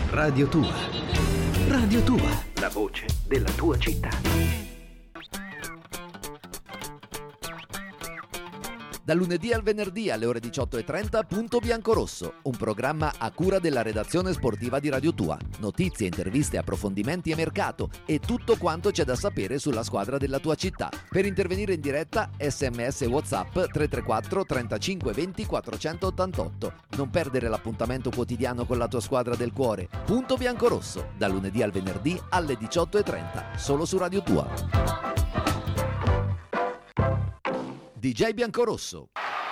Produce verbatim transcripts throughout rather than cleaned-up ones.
Radio Tua. Radio Tua, la voce della tua città. Dal lunedì al venerdì alle ore diciotto e trenta, Punto Biancorosso, un programma a cura della redazione sportiva di Radio Tua. Notizie, interviste, approfondimenti e mercato e tutto quanto c'è da sapere sulla squadra della tua città. Per intervenire in diretta, sms e WhatsApp tre tre quattro trentacinque venti quattrocentottantotto. Non perdere l'appuntamento quotidiano con la tua squadra del cuore. Punto Biancorosso, dal lunedì al venerdì alle diciotto e trenta, solo su Radio Tua. D J Biancorosso.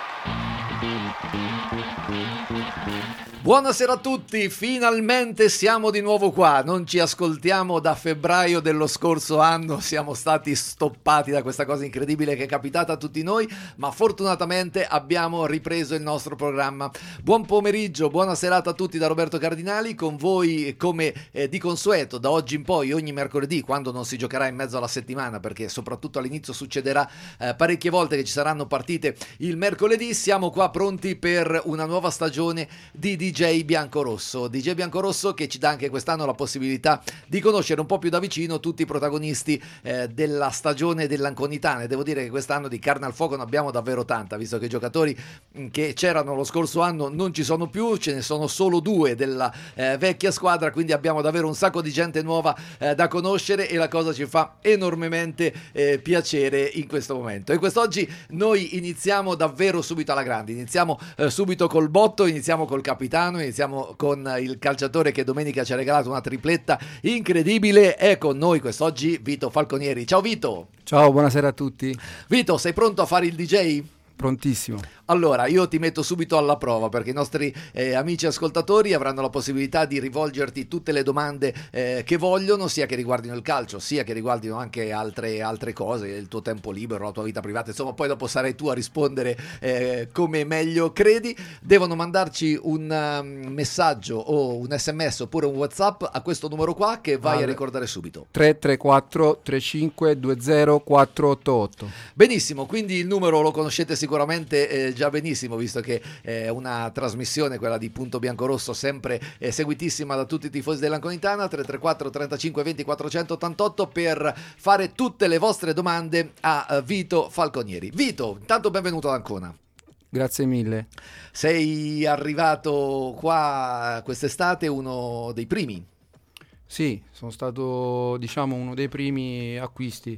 Buonasera a tutti, finalmente siamo di nuovo qua, non ci ascoltiamo da febbraio dello scorso anno, siamo stati stoppati da questa cosa incredibile che è capitata a tutti noi, ma fortunatamente abbiamo ripreso il nostro programma. Buon pomeriggio, buona serata a tutti da Roberto Cardinali, con voi come eh, di consueto da oggi in poi ogni mercoledì, quando non si giocherà in mezzo alla settimana, perché soprattutto all'inizio succederà eh, parecchie volte che ci saranno partite il mercoledì, siamo qua pronti per una nuova stagione di D J Biancorosso. D J Biancorosso che ci dà anche quest'anno la possibilità di conoscere un po' più da vicino tutti i protagonisti eh, della stagione dell'Anconitana, e devo dire che quest'anno di carne al fuoco ne abbiamo davvero tanta, visto che i giocatori che c'erano lo scorso anno non ci sono più, ce ne sono solo due della eh, vecchia squadra, quindi abbiamo davvero un sacco di gente nuova eh, da conoscere e la cosa ci fa enormemente eh, piacere in questo momento. E quest'oggi noi iniziamo davvero subito alla grande, iniziamo eh, subito col botto, iniziamo col capitano, iniziamo con il calciatore che domenica ci ha regalato una tripletta incredibile. È con noi quest'oggi Vito Falconieri. Ciao Vito. Ciao, buonasera a tutti. Vito, sei pronto a fare il D J? Prontissimo. Allora, io ti metto subito alla prova, perché i nostri eh, amici ascoltatori avranno la possibilità di rivolgerti tutte le domande eh, che vogliono, sia che riguardino il calcio, sia che riguardino anche altre, altre cose, il tuo tempo libero, la tua vita privata, insomma poi dopo sarai tu a rispondere eh, come meglio credi. Devono mandarci un um, messaggio o un sms oppure un WhatsApp a questo numero qua, che vai allora a ricordare subito: tre tre quattro trentacinque venti quattro otto otto. Benissimo, quindi il numero lo conoscete sicuramente eh, già benissimo, visto che è una trasmissione, quella di Punto Biancorosso, sempre eh, seguitissima da tutti i tifosi dell'Anconitana. Tre tre quattro trentacinque venti quattrocentottantotto per fare tutte le vostre domande a uh, Vito Falconieri. Vito, intanto benvenuto ad Ancona. Grazie mille. Sei arrivato qua quest'estate uno dei primi? Sì, sono stato diciamo uno dei primi acquisti.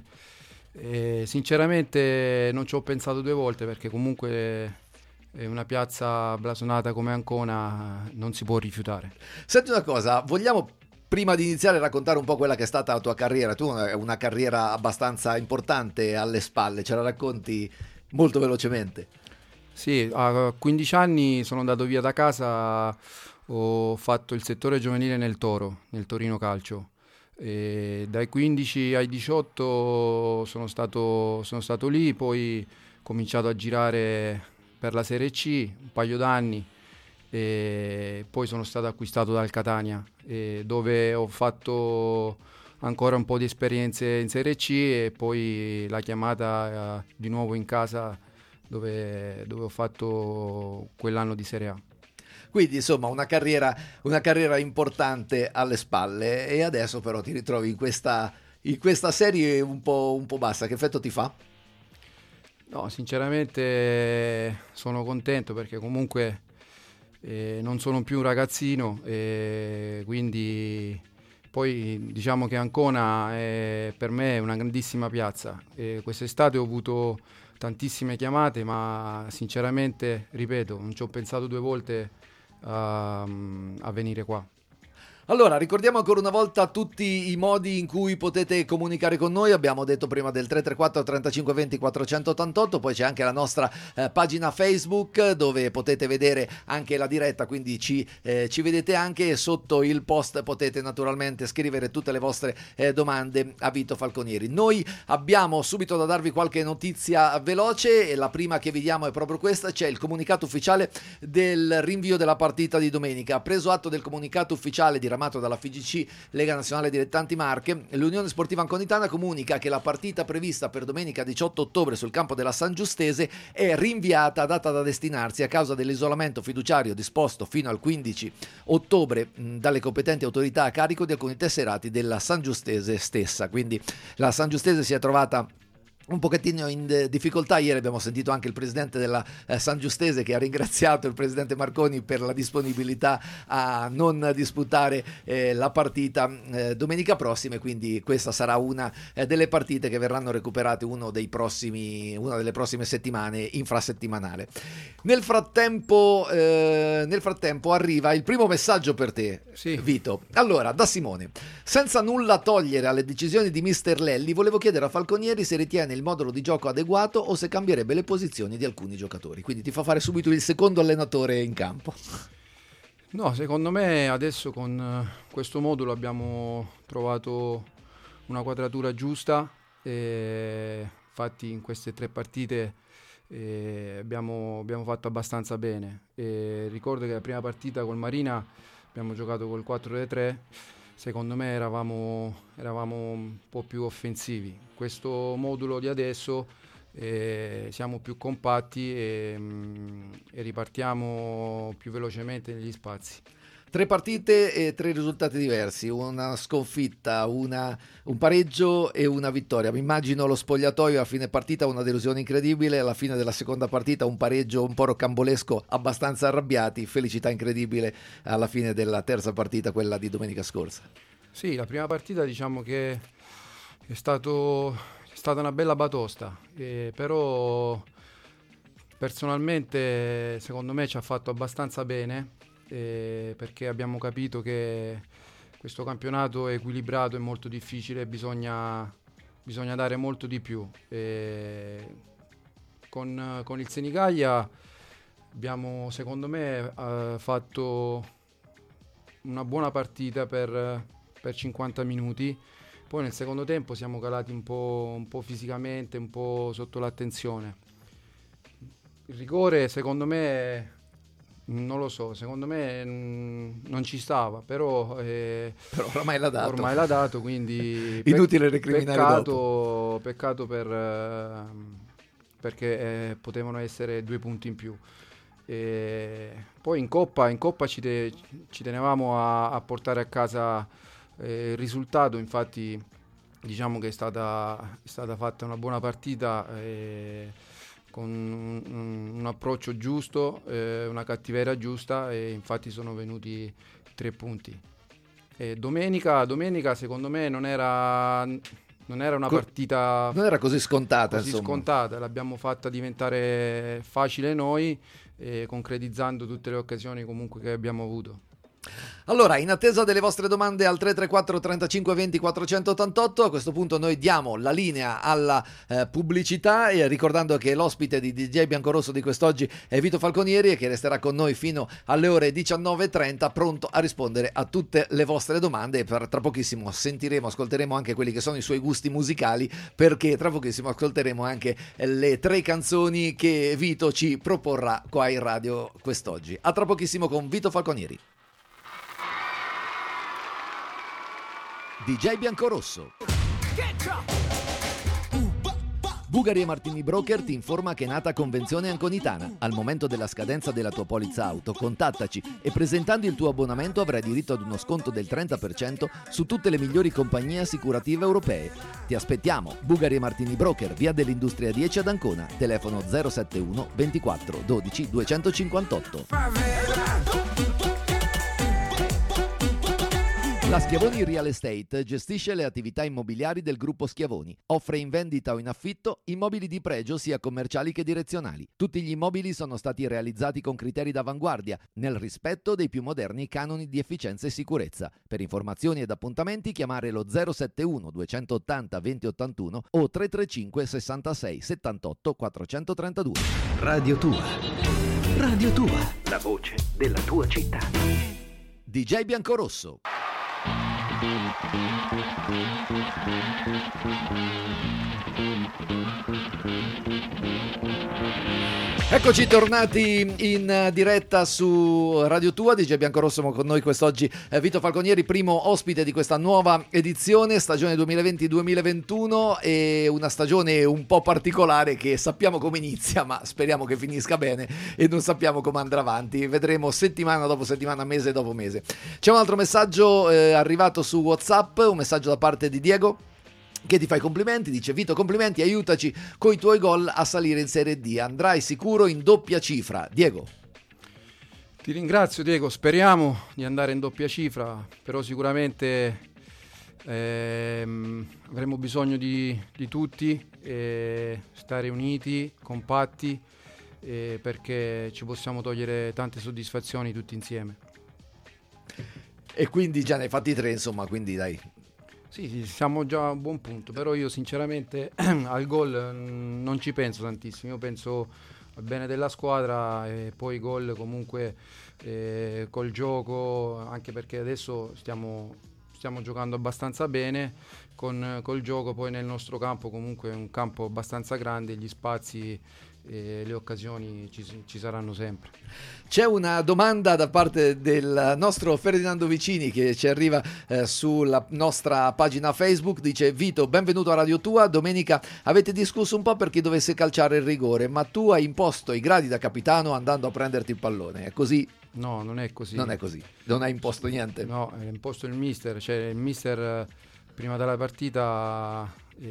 E sinceramente non ci ho pensato due volte, perché comunque è una piazza blasonata come Ancona, non si può rifiutare. Senti una cosa, vogliamo prima di iniziare a raccontare un po' quella che è stata la tua carriera? Tu hai una carriera abbastanza importante alle spalle, ce la racconti molto velocemente? Sì, a quindici anni sono andato via da casa, ho fatto il settore giovanile nel Toro, nel Torino Calcio. E dai quindici ai diciotto sono stato, sono stato lì, poi ho cominciato a girare per la Serie C un paio d'anni e poi sono stato acquistato dal Catania, e dove ho fatto ancora un po' di esperienze in Serie C e poi la chiamata eh, di nuovo in casa dove, dove ho fatto quell'anno di Serie A. Quindi insomma una carriera, una carriera importante alle spalle, e adesso però ti ritrovi in questa, in questa serie un po', un po' bassa. Che effetto ti fa? No, sinceramente sono contento, perché comunque eh, non sono più un ragazzino, e quindi poi diciamo che Ancona è, per me è una grandissima piazza. E quest'estate ho avuto tantissime chiamate, ma sinceramente, ripeto, non ci ho pensato due volte a, a venire qua. Allora, ricordiamo ancora una volta tutti i modi in cui potete comunicare con noi. Abbiamo detto prima del tre tre quattro trentacinque venti quattrocentottantotto, poi c'è anche la nostra eh, pagina Facebook dove potete vedere anche la diretta, quindi ci, eh, ci vedete anche, e sotto il post potete naturalmente scrivere tutte le vostre eh, domande a Vito Falconieri. Noi abbiamo subito da darvi qualche notizia veloce, e la prima che vi diamo è proprio questa: c'è il comunicato ufficiale del rinvio della partita di domenica. Preso atto del comunicato ufficiale di diramato dalla F I G C, Lega Nazionale Dilettanti Marche, l'Unione Sportiva Anconitana comunica che la partita prevista per domenica diciotto ottobre sul campo della San Giustese è rinviata a data da destinarsi a causa dell'isolamento fiduciario disposto fino al quindici ottobre mh, dalle competenti autorità a carico di alcuni tesserati della San Giustese stessa. Quindi la San Giustese si è trovata un pochettino in difficoltà. Ieri abbiamo sentito anche il presidente della eh, San Giustese che ha ringraziato il presidente Marconi per la disponibilità a non disputare eh, la partita eh, domenica prossima, e quindi questa sarà una eh, delle partite che verranno recuperate uno dei prossimi, una delle prossime settimane, infrasettimanale. Nel frattempo, eh, nel frattempo arriva il primo messaggio per te, sì. Vito. Allora, da Simone: senza nulla togliere alle decisioni di mister Lelli, volevo chiedere a Falconieri se ritiene il modulo di gioco adeguato o se cambierebbe le posizioni di alcuni giocatori. Quindi ti fa fare subito il secondo allenatore in campo. No, secondo me adesso con questo modulo abbiamo trovato una quadratura giusta, e infatti in queste tre partite eh, abbiamo, abbiamo fatto abbastanza bene. E ricordo che la prima partita col Marina abbiamo giocato col quattro tre tre. Secondo me eravamo, eravamo un po' più offensivi. Questo modulo di adesso eh, siamo più compatti e, mh, e ripartiamo più velocemente negli spazi. Tre partite e tre risultati diversi, una sconfitta, una, un pareggio e una vittoria. Mi immagino lo spogliatoio a fine partita una delusione incredibile, alla fine della seconda partita un pareggio un po' rocambolesco, abbastanza arrabbiati, felicità incredibile alla fine della terza partita, quella di domenica scorsa. Sì, la prima partita diciamo che è, stato, è stata una bella batosta, eh, però personalmente secondo me ci ha fatto abbastanza bene. Eh, perché abbiamo capito che questo campionato è equilibrato e molto difficile, bisogna, bisogna dare molto di più. Eh, con, con il Senigallia abbiamo secondo me eh, fatto una buona partita per, per cinquanta minuti, poi nel secondo tempo siamo calati un po', un po' fisicamente, un po' sotto l'attenzione. Il rigore secondo me non lo so, secondo me mh, non ci stava, però, eh, però ormai l'ha dato, ormai l'ha dato quindi inutile recriminare peccato, dopo. Peccato per, eh, perché eh, potevano essere due punti in più. E poi in Coppa, in Coppa ci, te, ci tenevamo a, a portare a casa eh, il risultato, infatti diciamo che è stata, è stata fatta una buona partita eh, con un, un approccio giusto, eh, una cattiveria giusta, e infatti sono venuti tre punti. E domenica, domenica secondo me non era, non era una Co- partita non era così scontata, così insomma. scontata, l'abbiamo fatta diventare facile noi, eh, concretizzando tutte le occasioni comunque che abbiamo avuto. Allora, in attesa delle vostre domande al tre tre quattro trentacinque venti quattrocentottantotto, a questo punto noi diamo la linea alla eh, pubblicità, e ricordando che l'ospite di D J Biancorosso di quest'oggi è Vito Falconieri, e che resterà con noi fino alle ore diciannove e trenta, pronto a rispondere a tutte le vostre domande. E per, tra pochissimo sentiremo, ascolteremo anche quelli che sono i suoi gusti musicali, perché tra pochissimo ascolteremo anche le tre canzoni che Vito ci proporrà qua in radio quest'oggi. A tra pochissimo con Vito Falconieri. D J Biancorosso. Bugari e Martini Broker ti informa che è nata Convenzione Anconitana. Al momento della scadenza della tua polizza auto, contattaci e presentando il tuo abbonamento avrai diritto ad uno sconto del trenta per cento su tutte le migliori compagnie assicurative europee. Ti aspettiamo. Bugari e Martini Broker, via dell'Industria dieci ad Ancona, telefono zero sette uno ventiquattro dodici duecentocinquantotto. La Schiavoni Real Estate gestisce le attività immobiliari del gruppo Schiavoni. Offre in vendita o in affitto immobili di pregio sia commerciali che direzionali. Tutti gli immobili sono stati realizzati con criteri d'avanguardia, nel rispetto dei più moderni canoni di efficienza e sicurezza. Per informazioni ed appuntamenti chiamare lo zero sette uno duecentottanta venti ottantuno o tre tre cinque sessantasei settantotto quattrocentotrentadue. Radio Tua. Radio Tua. La voce della tua città. D J Biancorosso. Eccoci tornati in diretta su Radio Tua, D J Biancorosso con noi quest'oggi, eh, Vito Falconieri, primo ospite di questa nuova edizione, stagione duemilaventi duemilaventuno, e una stagione un po' particolare che sappiamo come inizia, ma speriamo che finisca bene e non sappiamo come andrà avanti, vedremo settimana dopo settimana, mese dopo mese. C'è un altro messaggio eh, arrivato su WhatsApp, un messaggio da parte di Diego che ti fa i complimenti, dice: Vito, complimenti, aiutaci coi tuoi gol a salire in Serie D, andrai sicuro in doppia cifra. Diego. Ti ringrazio Diego, speriamo di andare in doppia cifra, però sicuramente ehm, avremo bisogno di, di tutti, eh, stare uniti, compatti, eh, perché ci possiamo togliere tante soddisfazioni tutti insieme. E quindi già ne hai fatti tre, insomma, quindi dai. Sì, sì, siamo già a un buon punto, però io sinceramente al gol mh, non ci penso tantissimo, io penso al bene della squadra e poi gol comunque eh, col gioco, anche perché adesso stiamo, stiamo giocando abbastanza bene con col gioco, poi nel nostro campo comunque è un campo abbastanza grande, gli spazi e le occasioni ci, ci saranno sempre. C'è una domanda da parte del nostro Ferdinando Vicini che ci arriva eh, sulla nostra pagina Facebook, dice: Vito, benvenuto a Radio Tua, domenica avete discusso un po' per chi dovesse calciare il rigore, ma tu hai imposto i gradi da capitano andando a prenderti il pallone, è così? No, non è così. Non è così, non hai imposto niente? No, è imposto il mister, cioè il mister prima della partita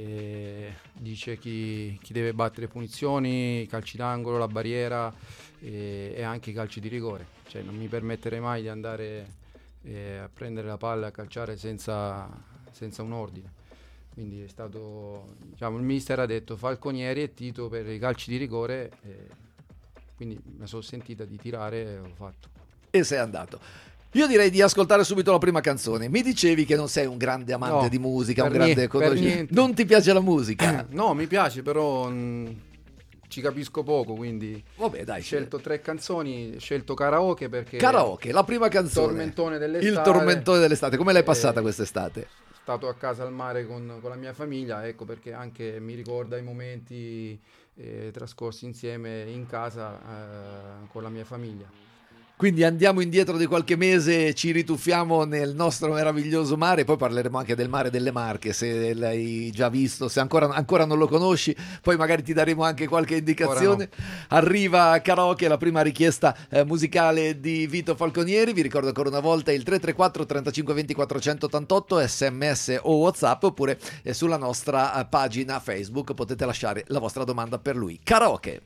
e dice chi, chi deve battere punizioni, i calci d'angolo, la barriera e, e anche i calci di rigore, cioè non mi permetterei mai di andare eh, a prendere la palla e a calciare senza, senza un ordine. Quindi è stato, diciamo, il mister ha detto Falconieri e Tito per i calci di rigore, e quindi mi sono sentita di tirare e l'ho fatto. E sei andato. Io direi di ascoltare subito la prima canzone. Mi dicevi che non sei un grande amante no, di musica, un niente, grande conoscitore. Non ti piace la musica? No, mi piace, però mh, ci capisco poco, quindi vabbè, dai, ho scelto tre canzoni, ho scelto Karaoke perché Karaoke, la prima canzone. Tormentone dell'estate. Il tormentone dell'estate. Come l'hai passata quest'estate? Stato a casa al mare con, con la mia famiglia, ecco perché anche mi ricorda i momenti eh, trascorsi insieme in casa eh, con la mia famiglia. Quindi andiamo indietro di qualche mese, ci rituffiamo nel nostro meraviglioso mare, poi parleremo anche del mare delle Marche, se l'hai già visto, se ancora, ancora non lo conosci, poi magari ti daremo anche qualche indicazione. No. Arriva Karaoke, la prima richiesta eh, musicale di Vito Falconieri, vi ricordo ancora una volta il tre tre quattro trentacinque venti quattrocentottantotto, sms o WhatsApp, oppure eh, sulla nostra eh, pagina Facebook potete lasciare la vostra domanda per lui. Karaoke.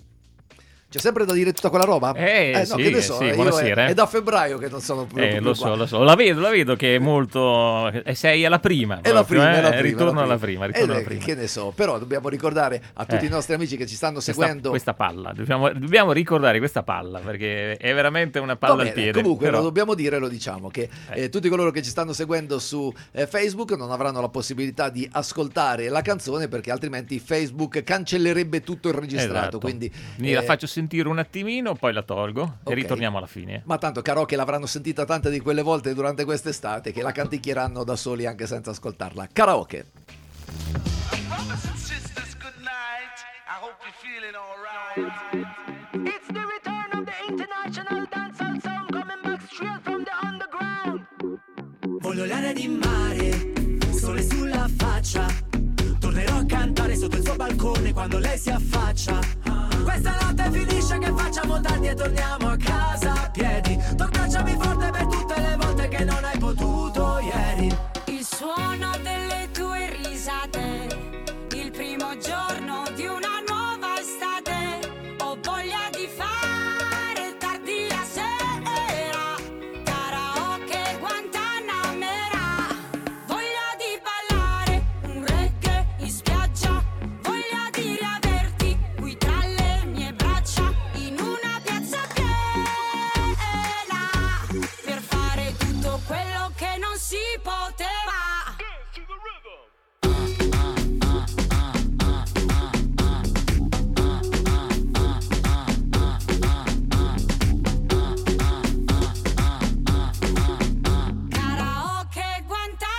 C'è sempre da dire tutta quella roba? Eh, eh no, sì, che ne so, sì, io buonasera. È, è da febbraio che non sono più, eh, più lo qua. so, lo so, la vedo, la vedo che è molto... Eh, sei alla prima. È la prima, eh? è la prima. Ritorno la alla prima, ritorno eh, alla prima. Che ne so, però dobbiamo ricordare a tutti eh. i nostri amici che ci stanno questa, seguendo questa palla, dobbiamo, dobbiamo ricordare questa palla, perché è veramente una palla bene, al piede. Comunque però... lo dobbiamo dire, lo diciamo, che eh. Eh, tutti coloro che ci stanno seguendo su eh, Facebook non avranno la possibilità di ascoltare la canzone, perché altrimenti Facebook cancellerebbe tutto il registrato. Esatto. Quindi, quindi eh, la faccio sentire un attimino, poi la tolgo. Okay. E ritorniamo alla fine. Ma tanto Karaoke l'avranno sentita tante di quelle volte durante quest'estate che la canticchieranno da soli anche senza ascoltarla. Karaoke. It's the return of the international dancehall sound coming back straight from the underground. Voglio l'aria di mare, sole sulla faccia. Tornerò a cantare sotto il suo balcone quando lei si affaccia. Questa notte finisce che facciamo tardi e torniamo a casa a piedi. Toccacciami forte per tutte le volte che non hai potuto ieri. Il suono delle tue risate, il primo giorno di una nuova estate. Ho voglia di fare tardi la sera, karaoke Guantanamera. Voglia di ballare un reggae in spiaggia, voglia di riaverti qui tra le mie braccia, in una piazza piena, per fare tutto quello che non si poteva. Karaoke Guantanamera.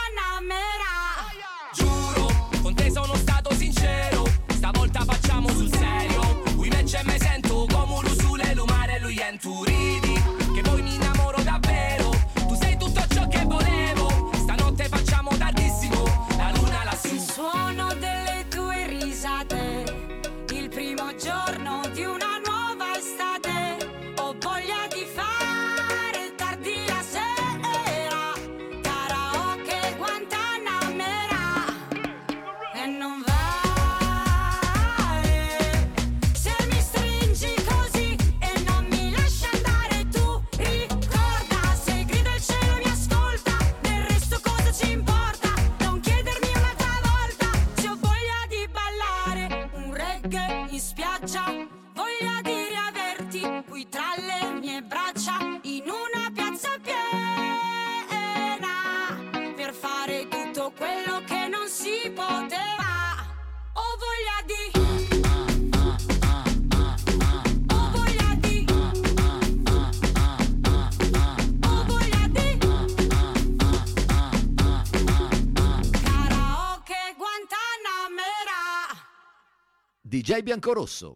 D J Biancorosso.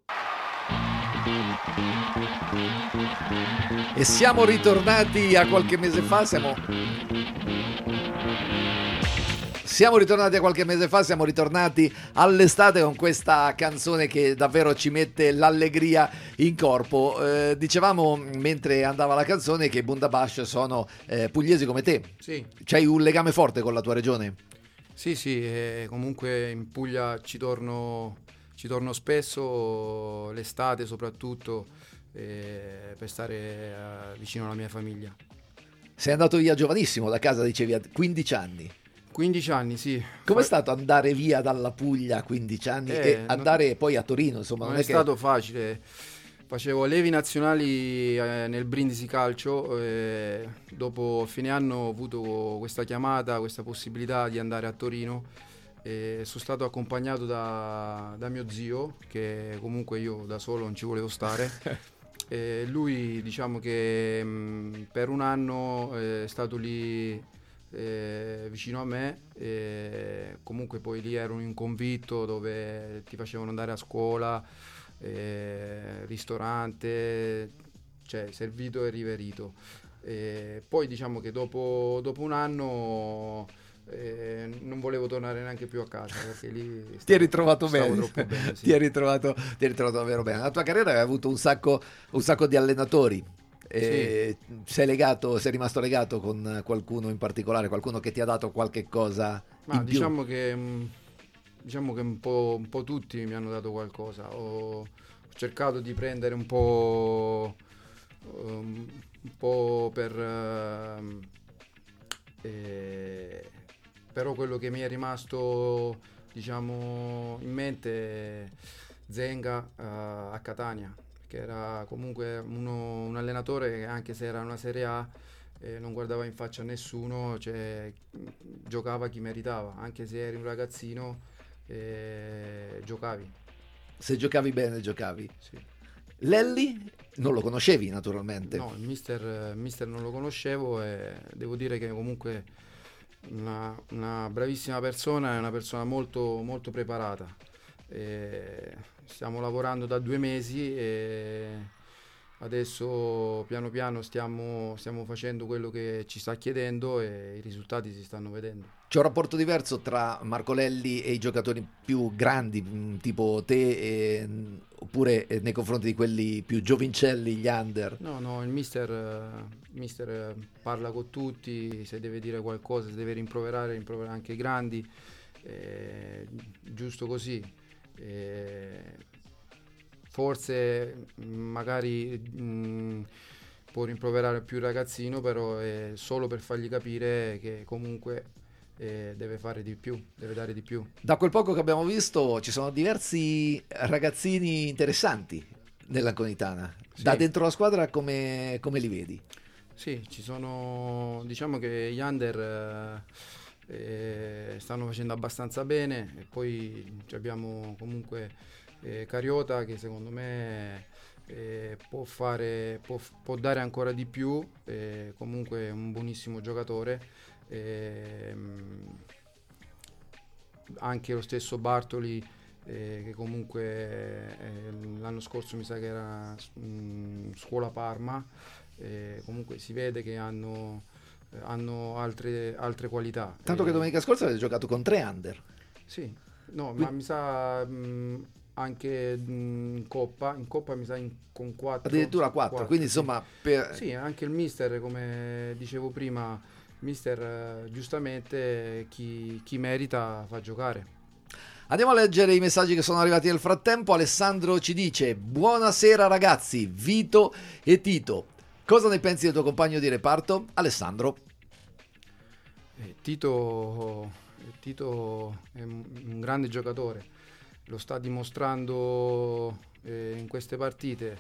E siamo ritornati a qualche mese fa, siamo... Siamo ritornati a qualche mese fa, siamo ritornati all'estate con questa canzone che davvero ci mette l'allegria in corpo. Eh, dicevamo mentre andava la canzone che i Bundabash sono eh, pugliesi come te. Sì. C'hai un legame forte con la tua regione? Sì, sì, eh, comunque in Puglia ci torno, ci torno spesso, l'estate soprattutto, eh, per stare eh, vicino alla mia famiglia. Sei andato via giovanissimo da casa, dicevi, a quindici anni. quindici anni, sì. Com'è Fa- stato andare via dalla Puglia a quindici anni Eh, e non- andare poi a Torino? Insomma, Non non è che... stato facile. Facevo levi nazionali eh, nel Brindisi Calcio, e dopo fine anno ho avuto questa chiamata, questa possibilità di andare a Torino, e sono stato accompagnato da, da mio zio, che comunque io da solo non ci volevo stare. E lui, diciamo che mh, per un anno eh, è stato lì eh, vicino a me, e comunque poi lì ero in un convitto dove ti facevano andare a scuola, eh, ristorante, cioè servito e riverito. E poi diciamo che dopo, dopo un anno eh, non volevo tornare neanche più a casa, perché lì Ti stavo- hai ritrovato stavo bene, troppo bene, sì. ti hai ritrovato, ti hai ritrovato davvero bene. La tua carriera hai avuto un sacco, un sacco di allenatori. E sei legato, sei rimasto legato con qualcuno in particolare, qualcuno che ti ha dato qualche cosa Ma in più? diciamo che, mh, diciamo che un po', un po' tutti mi hanno dato qualcosa. Ho, ho cercato di prendere un po', um, un po' per... ehm, eh, però quello che mi è rimasto, diciamo, in mente è Zenga eh, a Catania, che era comunque uno- un allenatore che, anche se era una Serie A, eh, non guardava in faccia a nessuno, cioè, mh, giocava chi meritava, anche se eri un ragazzino, eh, giocavi. Se giocavi bene, giocavi. Sì. Lelli non lo conoscevi naturalmente. No, il mister, il mister non lo conoscevo, e devo dire che comunque una, una bravissima persona, è una persona molto, molto preparata. E stiamo lavorando da due mesi e adesso piano piano stiamo, stiamo facendo quello che ci sta chiedendo e i risultati si stanno vedendo. C'è un rapporto diverso tra Marco Lelli e i giocatori più grandi, mh, tipo te, e, mh, oppure eh, nei confronti di quelli più giovincelli, gli under? No, no, il mister, eh, il mister eh, parla con tutti, se deve dire qualcosa, se deve rimproverare, rimprovera anche i grandi, eh, giusto così. Eh, forse mh, magari mh, può rimproverare più il ragazzino, però è solo per fargli capire che comunque eh, deve fare di più, deve dare di più. Da quel poco che abbiamo visto ci sono diversi ragazzini interessanti nell'Anconitana. Sì. Da dentro la squadra come, come li vedi? Sì, ci sono, diciamo che gli under eh, eh, stanno facendo abbastanza bene, e poi ci abbiamo comunque eh, Cariota, che secondo me eh, può fare, può, può dare ancora di più, eh, comunque è un buonissimo giocatore. ehm, anche lo stesso Bartoli, eh, che comunque eh, l'anno scorso mi sa che era mh, scuola Parma. Eh, comunque si vede che hanno, eh, hanno altre, altre qualità. Tanto che Eh, domenica scorsa avete giocato con tre under. Sì, no, ma mi sa mh, anche mh, in Coppa, in Coppa mi sa in- con quattro. Addirittura quattro, quindi sì. insomma per... Sì, anche il mister, come dicevo prima, il mister eh, giustamente chi, chi merita fa giocare. Andiamo a leggere i messaggi che sono arrivati nel frattempo. Alessandro ci dice: buonasera ragazzi, Vito e Tito. Cosa ne pensi del tuo compagno di reparto? Alessandro. Eh, Tito, Tito è un, un grande giocatore, lo sta dimostrando eh, in queste partite.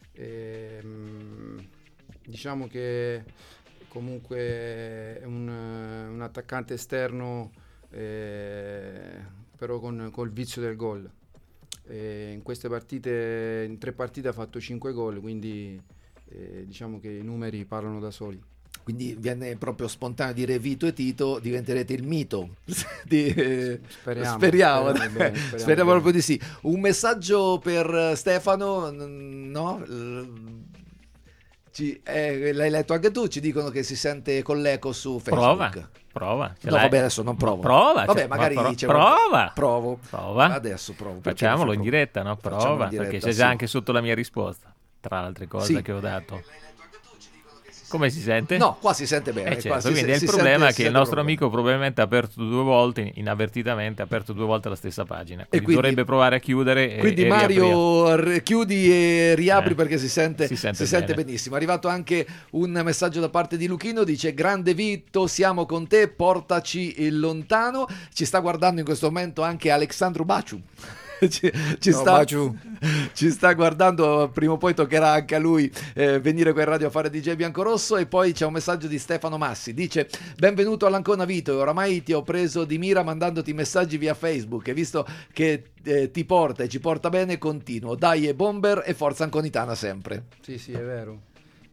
Ehm, diciamo che comunque è un, un attaccante esterno, eh, però con col vizio del gol. Eh, in queste partite, in tre partite ha fatto cinque gol, quindi eh, diciamo che i numeri parlano da soli. Quindi viene proprio spontaneo dire Vito e Tito, diventerete il mito. di, eh, Speriamo, speriamo, speriamo speriamo, bene, speriamo speriamo proprio bene. di sì. Un messaggio per Stefano, n- no? L- Ci, eh, l'hai letto anche tu, ci dicono che si sente con l'eco su Facebook. Prova, prova. Ce No, l'hai? vabbè, adesso non provo. Prova. Vabbè, cioè, magari ma pro- c'è prova. provo. Prova. Adesso provo. Perché Facciamolo non in provo? diretta, no? Facciamolo Prova, in diretta, perché c'è sì. già anche sotto la mia risposta, tra le altre cose Sì. che ho dato. Come si sente? No, qua si sente bene. Eh, qua certo, si- quindi è si il problema sente- che si il sente nostro proprio. amico probabilmente ha aperto due volte, inavvertitamente, ha aperto due volte la stessa pagina. Quindi, quindi- dovrebbe provare a chiudere. E, Quindi e riaprire. Mario r- chiudi e riapri Eh, perché si sente, si sente si sente bene. benissimo. È arrivato anche un messaggio da parte di Luchino, dice grande Vito, siamo con te, portaci in lontano. Ci sta guardando in questo momento anche Alexandru Baciu. ci, ci No, sta, Baciu. ci sta guardando, prima o poi toccherà anche a lui eh, venire qui in radio a fare D J Biancorosso. E poi c'è un messaggio di Stefano Massi, dice benvenuto all'Ancona Vito, oramai ti ho preso di mira mandandoti messaggi via Facebook e visto che eh, ti porta e ci porta bene continuo, dai e bomber e forza anconitana sempre. Sì, sì, è vero.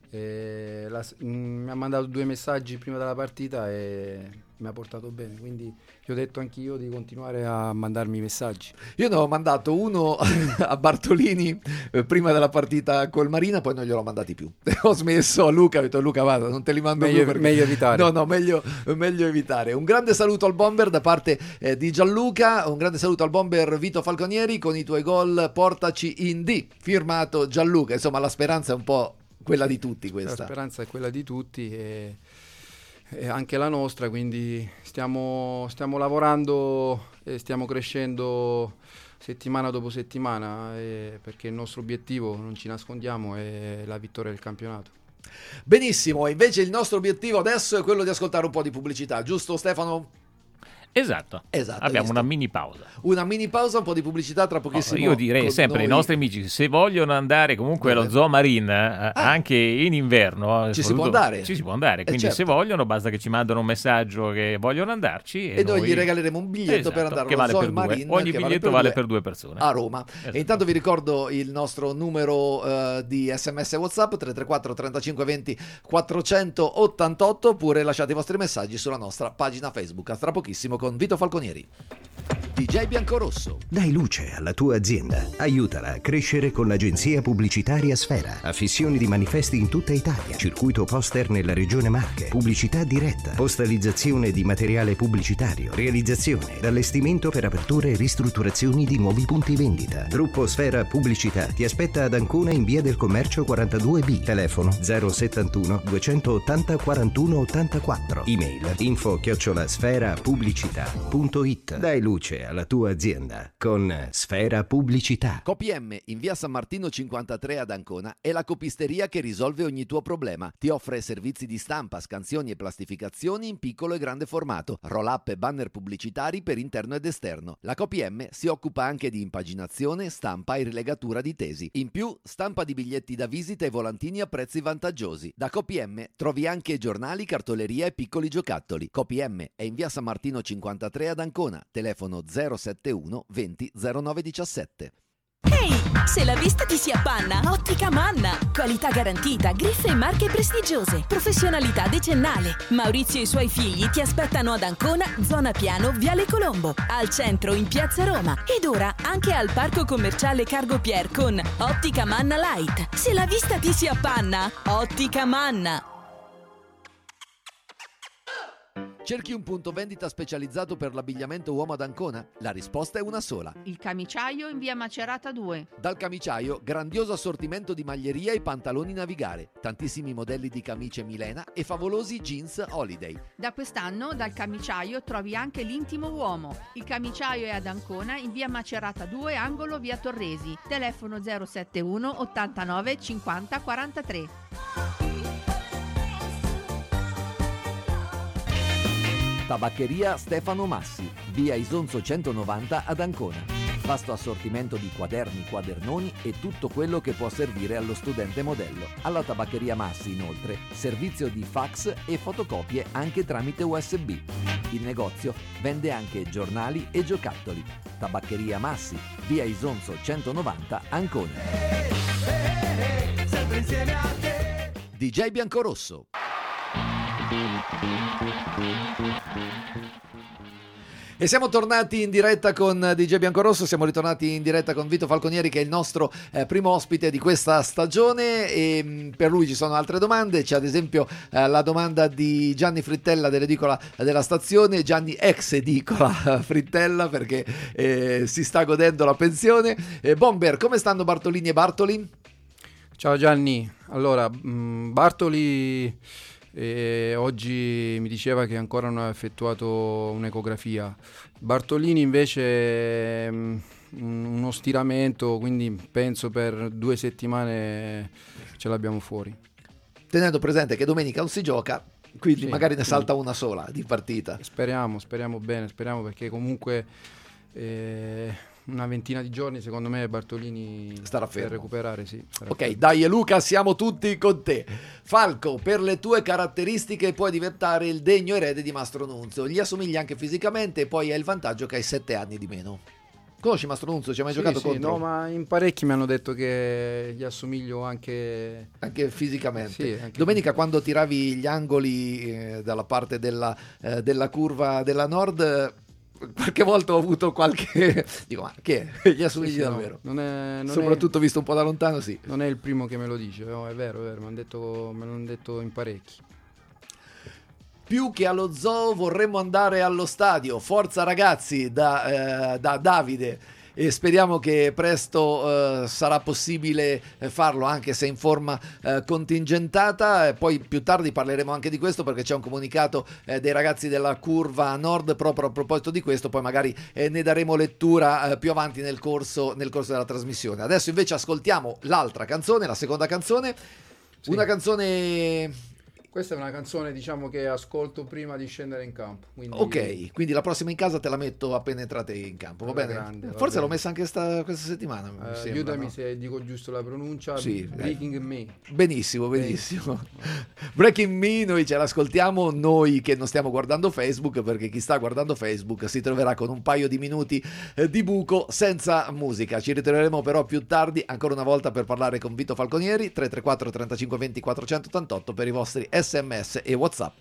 E la- mm, mi ha mandato due messaggi prima della partita e mi ha portato bene, quindi gli ho detto anch'io di continuare a mandarmi messaggi. Io ne ho mandato uno a Bartolini eh, prima della partita col Marina, poi non gliel'ho mandati più. Ho smesso a Luca, ho detto Luca vada, non te li mando Meglio- più perché- meglio evitare. No, no, meglio, meglio evitare. Un grande saluto al bomber da parte eh, di Gianluca, un grande saluto al bomber Vito Falconieri con i tuoi gol portaci in D, firmato Gianluca. Insomma, la speranza è un po' quella di tutti La questa. speranza è quella di tutti e, e anche la nostra, quindi stiamo, stiamo lavorando e stiamo crescendo settimana dopo settimana e perché il nostro obiettivo, non ci nascondiamo, è la vittoria del campionato. Benissimo, invece il nostro obiettivo adesso è quello di ascoltare un po' di pubblicità, giusto Stefano? Esatto. Esatto, Abbiamo hai una visto? mini pausa. Una mini pausa, un po' di pubblicità tra Oh, pochissimo. io direi con sempre ai noi. nostri amici, se vogliono andare comunque Dove? allo Zoo Marine, eh, anche in inverno, eh, Ci si soprattutto- può andare? Ci si può andare, Eh, quindi certo. se vogliono basta che ci mandano un messaggio che vogliono andarci e, E noi gli regaleremo un biglietto Esatto, per andare che allo vale Zoo per due. Marine, Ogni che biglietto per vale due per due persone. a Roma. Esatto. E intanto vi ricordo il nostro numero eh, di sms WhatsApp tre tre quattro trentacinque venti quattrocentottantotto, oppure lasciate i vostri messaggi sulla nostra pagina Facebook. A tra pochissimo con Vito Falconieri. D J Biancorosso. Dai luce alla tua azienda. Aiutala a crescere con l'agenzia pubblicitaria Sfera. Affissioni di manifesti in tutta Italia. Circuito poster nella regione Marche. Pubblicità diretta. Postalizzazione di materiale pubblicitario. Realizzazione. Allestimento per aperture e ristrutturazioni di nuovi punti vendita. Gruppo Sfera Pubblicità ti aspetta ad Ancona in via del Commercio quarantadue B. Telefono zero settantuno duecentottanta quarantuno ottantaquattro. Email info chiocciola sferapubblicità punto it. Dai luce alla tua azienda con Sfera Pubblicità. CoPM in via San Martino cinquantatré ad Ancona è la copisteria che risolve ogni tuo problema. Ti offre servizi di stampa, scansioni e plastificazioni in piccolo e grande formato, roll-up e banner pubblicitari per interno ed esterno. La CoPM si occupa anche di impaginazione, stampa e rilegatura di tesi. In più, stampa di biglietti da visita e volantini a prezzi vantaggiosi. Da CoPM trovi anche giornali, cartoleria e piccoli giocattoli. CoPM è in via San Martino cinquantatré ad Ancona. Telefono zero settantuno venti zero nove diciassette. Ehi, se la vista ti si appanna, Ottica Manna. Qualità garantita, griffe e marche prestigiose, professionalità decennale. Maurizio e i suoi figli ti aspettano ad Ancona, zona Piano, Viale Colombo, al centro in Piazza Roma ed ora anche al parco commerciale Cargo Pier con Ottica Manna Light. Se la vista ti si appanna, Ottica Manna. Cerchi un punto vendita specializzato per l'abbigliamento uomo ad Ancona? La risposta è una sola. Il Camiciaio in via Macerata due. Dal Camiciaio, grandioso assortimento di maglieria e pantaloni navigare, tantissimi modelli di camicie Milena e favolosi jeans Holiday. Da quest'anno dal Camiciaio trovi anche l'intimo uomo. Il Camiciaio è ad Ancona in via Macerata due, angolo via Torresi. Telefono zero settantuno ottantanove cinquanta quarantatré. Tabaccheria Stefano Massi, via Isonzo centonovanta ad Ancona. Vasto assortimento di quaderni, quadernoni e tutto quello che può servire allo studente modello. Alla Tabaccheria Massi, inoltre, servizio di fax e fotocopie anche tramite U S B. Il negozio vende anche giornali e giocattoli. Tabaccheria Massi, via Isonzo centonovanta, Ancona. D J Biancorosso. E siamo tornati in diretta con D J Biancorosso, siamo ritornati in diretta con Vito Falconieri, che è il nostro eh, primo ospite di questa stagione, e mh, per lui ci sono altre domande. C'è ad esempio eh, la domanda di Gianni Frittella dell'edicola della stazione, Gianni ex edicola Frittella, perché eh, si sta godendo la pensione. eh, Bomber, come stanno Bartolini e Bartoli? Ciao Gianni, allora mh, Bartoli E oggi mi diceva che ancora non ha effettuato un'ecografia. Bartolini invece mh, uno stiramento, quindi penso per due settimane ce l'abbiamo fuori. Tenendo presente che domenica non si gioca, quindi Sì, magari ne quindi salta una sola di partita. Speriamo, speriamo bene, speriamo, perché comunque eh, una ventina di giorni secondo me Bartolini starà per fermo. recuperare, sì. starà Ok, fermo. dai e Luca, siamo tutti con te. Falco, per le tue caratteristiche puoi diventare il degno erede di Mastro Nunzio. Gli assomigli anche fisicamente, e poi hai il vantaggio che hai sette anni di meno. Conosci Mastro Nunzio? Ci hai mai Sì, giocato sì, contro? no, ma in parecchi mi hanno detto che gli assomiglio anche Anche fisicamente. Sì, anche Domenica quando tiravi gli angoli eh, dalla parte della, eh, della curva della Nord, eh, qualche volta ho avuto qualche... Dico, ma che è? Gli assomigli Sì, sì, no, davvero? non è, non Soprattutto visto un po' da lontano, sì. è, non è il primo che me lo dice, no, è vero, è vero, me l'hanno detto, me l'hanno detto in parecchi. Più che allo zoo vorremmo andare allo stadio. Forza ragazzi, da, eh, da Davide, e speriamo che presto eh, sarà possibile farlo, anche se in forma eh, contingentata. E poi più tardi parleremo anche di questo, perché c'è un comunicato eh, dei ragazzi della curva nord proprio a proposito di questo. Poi magari eh, ne daremo lettura eh, più avanti nel corso, nel corso della trasmissione. Adesso invece ascoltiamo l'altra canzone, la seconda canzone, Sì. una canzone... Questa è una canzone, diciamo, che ascolto prima di scendere in campo. Quindi Ok, quindi la prossima in casa te la metto appena entrate in campo, va Va bene? grande, va Forse bene. l'ho messa anche sta, questa settimana, mi eh, sembra, aiutami no? se dico giusto la pronuncia. Sì, Breaking Me. Benissimo, benissimo. Breaking Me, noi ce l'ascoltiamo, noi che non stiamo guardando Facebook, perché chi sta guardando Facebook si troverà con un paio di minuti eh, di buco senza musica. Ci ritroveremo però più tardi, ancora una volta, per parlare con Vito Falconieri. Tre tre quattro trentacinque venti quattrocentottantotto per i vostri sms e WhatsApp.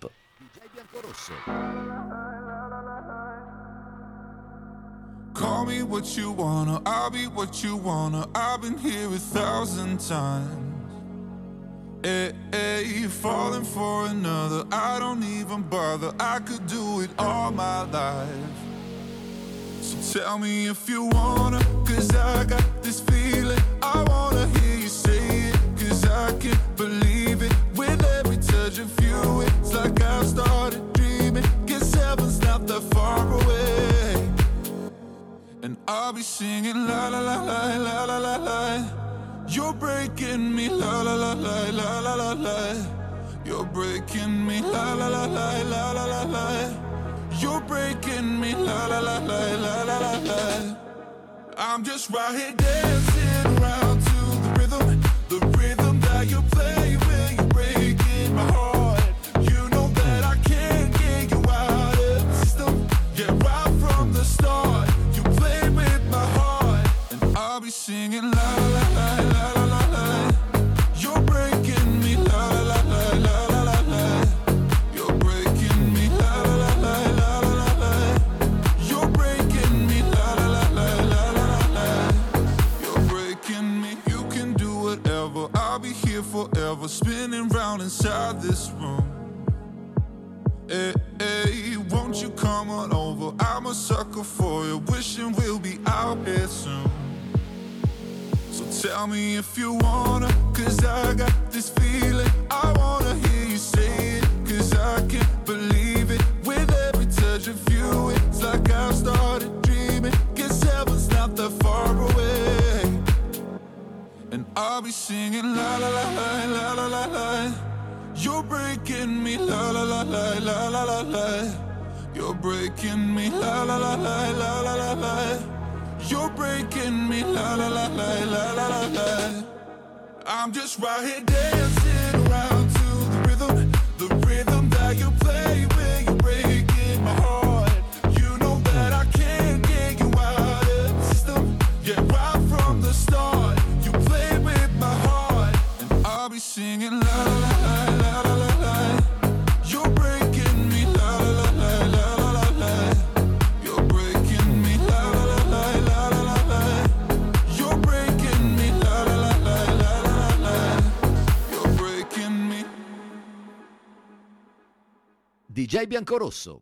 Call me what you wanna, I'll be what you wanna. I've been here a thousand times. Hey, hey, falling for another, I don't even bother. I could do it all my life. So tell me if you wanna, cause I got this feeling. I wanna hear you say it, cause I can't believe it. With every touch of you, it's like I've started dreaming. Guess heaven's not that far away. And I'll be singing la la la la la la la la. You're breaking me la la la la la la la la. You're breaking me la la la la la la la la. You're breaking me la la la la la la la la. I'm just right here dancing around to the rhythm, the rhythm that you play when you're breaking my heart. You know that I can't get you out of the system. Yeah, right from the start, you play with my heart, and I'll be singing la la la la la la la. You're breaking me la la la la la la la. You're breaking me la la la la la la la. You're breaking me la la la la la la la. You're breaking me. You can do whatever. I'll be here forever, spinning round inside this room. Hey, hey, won't you come on over? I'm a sucker for you, wishing we'll be out here soon. So tell me if you wanna, cause I got this feeling. I wanna hear you say it, cause I can't believe it. With every touch of you, it's like I've started dreaming. Guess heaven's not that far away. And I'll be singing la la la la la la la la. You're breaking me la la la la la la la la. You're breaking me la la la la la la la la. You're breaking me la la la la la la la la. I'm just right here dancing around to the rhythm, the rhythm that you play when you're breaking my heart. You know that I can't get you out of the system. Yeah, right from the start, you play with my heart, and I'll be singing la la la la la la la. You're breaking D J Biancorosso.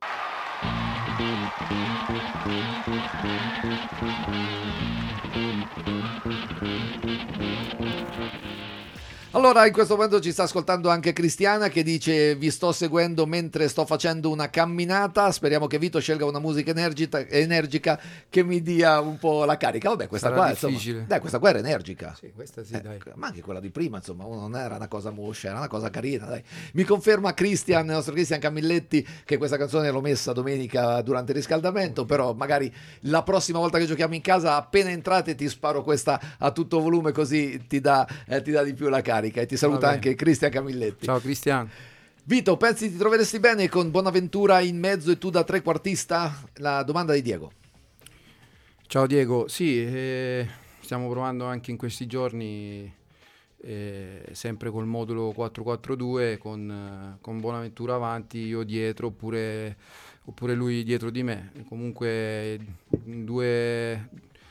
Allora, in questo momento ci sta ascoltando anche Cristiana che dice: vi sto seguendo mentre sto facendo una camminata, speriamo che Vito scelga una musica energica, energica che mi dia un po' la carica. Vabbè, questa Sarà qua difficile. insomma, dai, questa qua era energica. Sì, questa sì, Eh, dai. ma anche quella di prima, insomma, non era una cosa moscia, era una cosa carina, dai. Mi conferma Cristian, il nostro Cristian Camilletti, che questa canzone l'ho messa domenica durante il riscaldamento, però magari la prossima volta che giochiamo in casa, appena entrate ti sparo questa a tutto volume, così ti dà, eh, ti dà di più la carica. E ti saluta Vabbè. anche Cristian Camilletti. Ciao Cristian. Vito, pensi ti troveresti bene con Bonaventura in mezzo e tu da trequartista? La domanda di Diego. Ciao Diego, sì, eh, stiamo provando anche in questi giorni, eh, sempre col modulo quattro quattro due, con, eh, con Bonaventura avanti, io dietro, oppure, oppure lui dietro di me. Comunque due,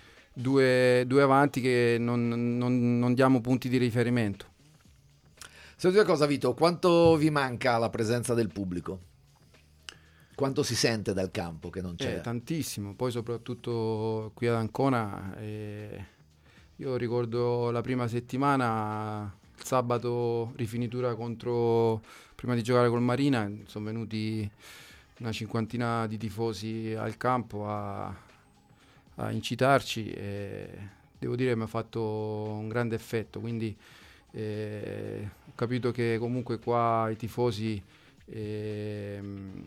due, due avanti che non, non, non diamo punti di riferimento. Senti una cosa, Vito, quanto vi manca la presenza del pubblico? Quanto si sente dal campo che non c'è? Eh, tantissimo, poi soprattutto qui ad Ancona. Eh, io ricordo la prima settimana, il sabato, rifinitura contro, prima di giocare col Marina, sono venuti una cinquantina di tifosi al campo a, a incitarci e devo dire mi ha fatto un grande effetto, quindi eh, ho capito che comunque qua i tifosi eh,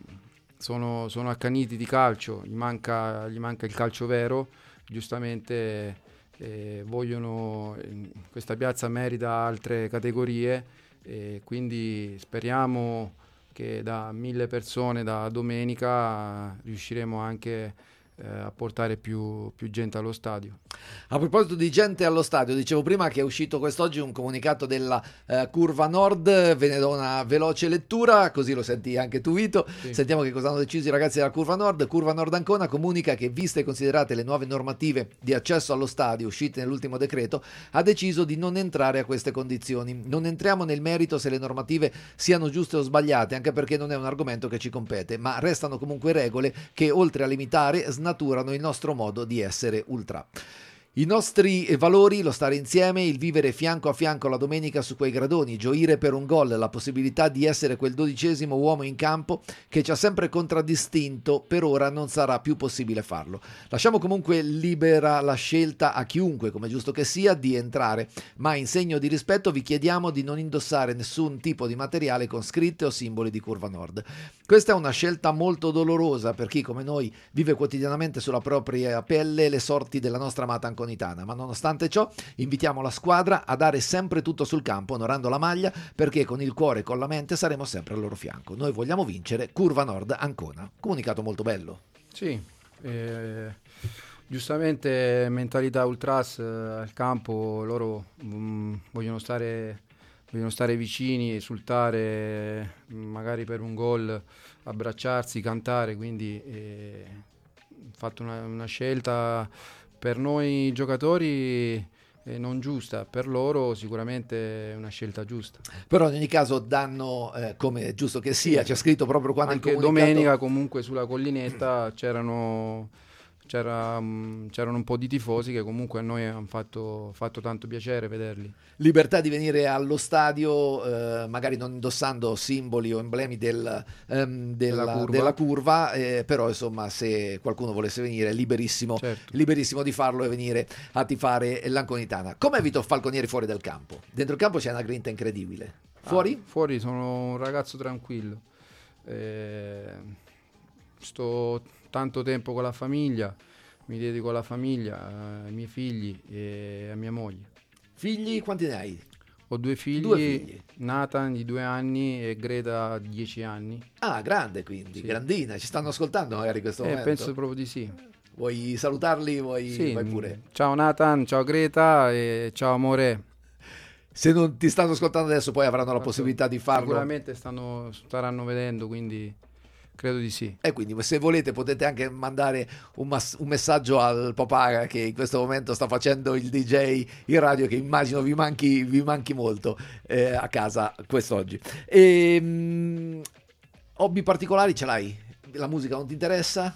sono, sono accaniti di calcio, gli manca, gli manca il calcio vero, giustamente eh, vogliono, eh, questa piazza merita altre categorie e quindi speriamo che da mille persone da domenica riusciremo anche eh, a portare più, più gente allo stadio. A proposito di gente allo stadio, dicevo prima che è uscito quest'oggi un comunicato della eh, Curva Nord, ve ne do una veloce lettura, così lo senti anche tu Vito. Sì. Sentiamo che cosa hanno deciso i ragazzi della Curva Nord. Curva Nord Ancona comunica che, viste e considerate le nuove normative di accesso allo stadio uscite nell'ultimo decreto, ha deciso di non entrare a queste condizioni. Non entriamo nel merito se le normative siano giuste o sbagliate, anche perché non è un argomento che ci compete, ma restano comunque regole che, oltre a limitare, snaturano il nostro modo di essere ultra. I nostri valori, lo stare insieme, il vivere fianco a fianco la domenica su quei gradoni, gioire per un gol, la possibilità di essere quel dodicesimo uomo in campo che ci ha sempre contraddistinto, per ora non sarà più possibile farlo. Lasciamo comunque libera la scelta a chiunque, come giusto che sia, di entrare, ma in segno di rispetto vi chiediamo di non indossare nessun tipo di materiale con scritte o simboli di Curva Nord. Questa è una scelta molto dolorosa per chi, come noi, vive quotidianamente sulla propria pelle le sorti della nostra amata anconitana, ma nonostante ciò invitiamo la squadra a dare sempre tutto sul campo, onorando la maglia, perché con il cuore e con la mente saremo sempre al loro fianco. Noi vogliamo vincere. Curva Nord Ancona. Comunicato molto bello. Sì, eh, giustamente mentalità ultras eh, al campo, loro mm, vogliono stare... vogliono stare vicini, esultare magari per un gol, abbracciarsi, cantare, quindi eh, fatto una, una scelta per noi giocatori eh, non giusta, per loro sicuramente è una scelta giusta. Però in ogni caso danno, eh, come è giusto che sia, c'è scritto proprio quando anche il comunicato... domenica comunque sulla collinetta c'erano... C'era, um, c'erano un po' di tifosi che comunque a noi hanno fatto, fatto tanto piacere vederli. Libertà di venire allo stadio, eh, magari non indossando simboli o emblemi del, ehm, della, Della curva, della curva eh, però insomma se qualcuno volesse venire è liberissimo, certo. liberissimo di farlo e venire a tifare l'Anconitana. Com'è Vito Falconieri fuori dal campo? Dentro il campo c'è una grinta incredibile. Fuori? Ah, fuori sono un ragazzo tranquillo. Eh, sto tanto tempo con la famiglia, mi dedico alla famiglia, ai miei figli e a mia moglie. Figli, quanti ne hai? Ho due figli, Due figli. Nathan di due anni e Greta di dieci anni. Ah, grande quindi, Sì. grandina, ci stanno ascoltando magari in questo Eh, momento? penso proprio di sì. Vuoi salutarli? Vuoi Sì, vai pure? Ciao Nathan, ciao Greta e ciao amore. Se non ti stanno ascoltando adesso poi avranno la possibilità di farlo. Sicuramente stanno, staranno vedendo, quindi credo di sì. E quindi se volete potete anche mandare un, mas- un messaggio al papà che in questo momento sta facendo il D J in radio, che immagino vi manchi, vi manchi molto eh, a casa quest'oggi. E, mh, Hobby particolari ce l'hai? La musica non ti interessa?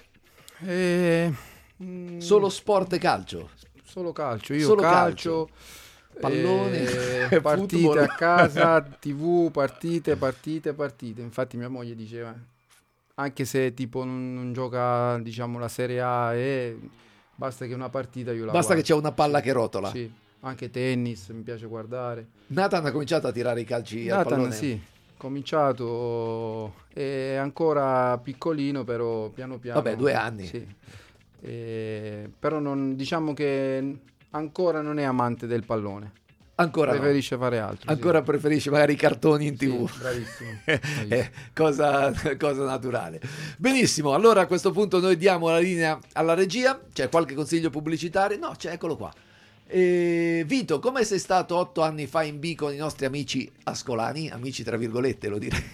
Eh, Solo sport e calcio? Solo calcio, io Solo calcio, calcio. Pallone, eh, partite football. a casa, tv, partite, partite, partite. Infatti mia moglie diceva, anche se tipo non, non gioca, diciamo, la Serie A, e basta che una partita io la Basta guardo. che c'è una palla Sì, che rotola. Sì, anche tennis mi piace guardare. Nathan ha cominciato a tirare i calci al Nathan, pallone? sì, cominciato, è ancora piccolino, però piano piano. Vabbè, due anni. Sì. Eh, però non, diciamo che ancora non è amante del pallone. Ancora no. Preferisce fare altro. Ancora sì. preferisce magari i cartoni in tv. Sì, bravissimo. Eh, cosa, cosa naturale. Benissimo, allora a questo punto noi diamo la linea alla regia. C'è qualche consiglio pubblicitario? No, c'è, eccolo qua. E Vito, come sei stato otto anni fa in B con i nostri amici ascolani? Amici tra virgolette, lo direi.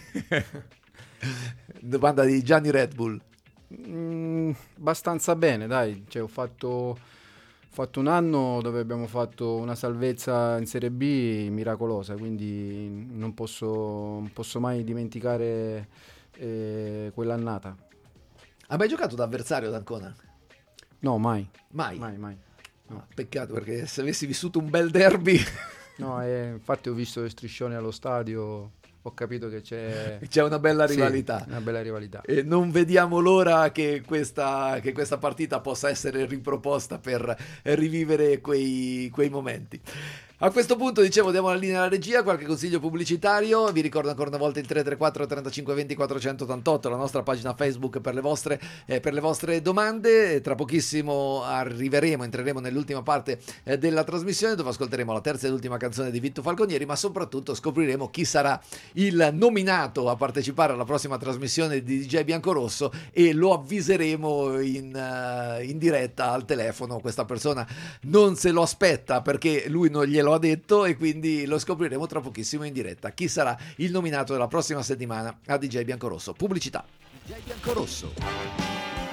Domanda di Gianni Red Bull. Mm, abbastanza bene, dai. Cioè, ho fatto, fatto un anno dove abbiamo fatto una salvezza in Serie B miracolosa, quindi non posso, non posso mai dimenticare eh, quell'annata. Hai mai giocato da avversario ad Ancona? No, mai. Mai? Mai, mai. No. Ah, peccato, perché se avessi vissuto un bel derby... No, eh, infatti ho visto le striscioni allo stadio, ho capito che c'è... C'è una bella Sì, rivalità. una bella rivalità. E non vediamo l'ora che questa, che questa partita possa essere riproposta per rivivere quei, quei momenti. A questo punto, dicevo, diamo la linea alla regia, qualche consiglio pubblicitario. Vi ricordo ancora una volta il tre tre quattro trentacinque venti quattrocentotantotto, la nostra pagina Facebook per le vostre, eh, per le vostre domande. Tra pochissimo arriveremo, entreremo nell'ultima parte eh, della trasmissione, dove ascolteremo la terza ed ultima canzone di Vitto Falconieri, ma soprattutto scopriremo chi sarà il nominato a partecipare alla prossima trasmissione di D J Biancorosso, e lo avviseremo in, uh, in diretta al telefono. Questa persona non se lo aspetta, perché lui non glielo ha detto, e quindi lo scopriremo tra pochissimo in diretta. Chi sarà il nominato della prossima settimana a D J Biancorosso? Pubblicità. D J Biancorosso.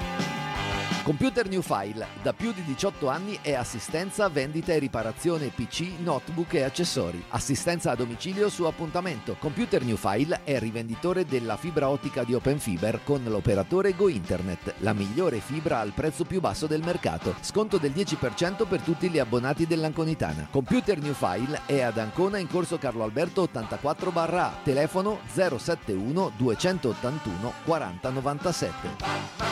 Computer New File, da più di diciotto anni è assistenza, vendita e riparazione P C, notebook e accessori. Assistenza a domicilio su appuntamento. Computer New File è rivenditore della fibra ottica di Open Fiber con l'operatore Go Internet, la migliore fibra al prezzo più basso del mercato. Sconto del dieci per cento per tutti gli abbonati dell'Anconitana. Computer New File è ad Ancona in corso Carlo Alberto ottantaquattro barra A, telefono zero sette uno duecentottantuno quaranta novantasette.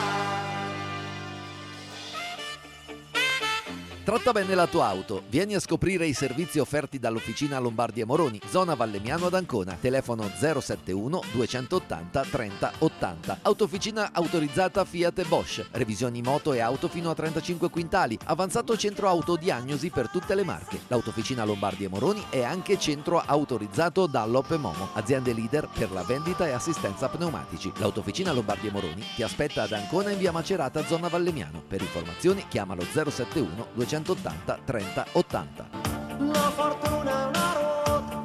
Tratta bene la tua auto. Vieni a scoprire i servizi offerti dall'Officina Lombardi e Moroni, zona Vallemmiano ad Ancona. Telefono zero sette uno duecentottanta trenta ottanta. Autofficina autorizzata Fiat e Bosch. Revisioni moto e auto fino a trentacinque quintali. Avanzato centro autodiagnosi per tutte le marche. L'Autofficina Lombardi e Moroni è anche centro autorizzato Dunlop e Momo, aziende leader per la vendita e assistenza pneumatici. L'Autofficina Lombardi e Moroni ti aspetta ad Ancona in via Macerata, zona Vallemmiano. Per informazioni chiamalo zero sette uno duecentottanta trenta ottanta. La fortuna è una ruota.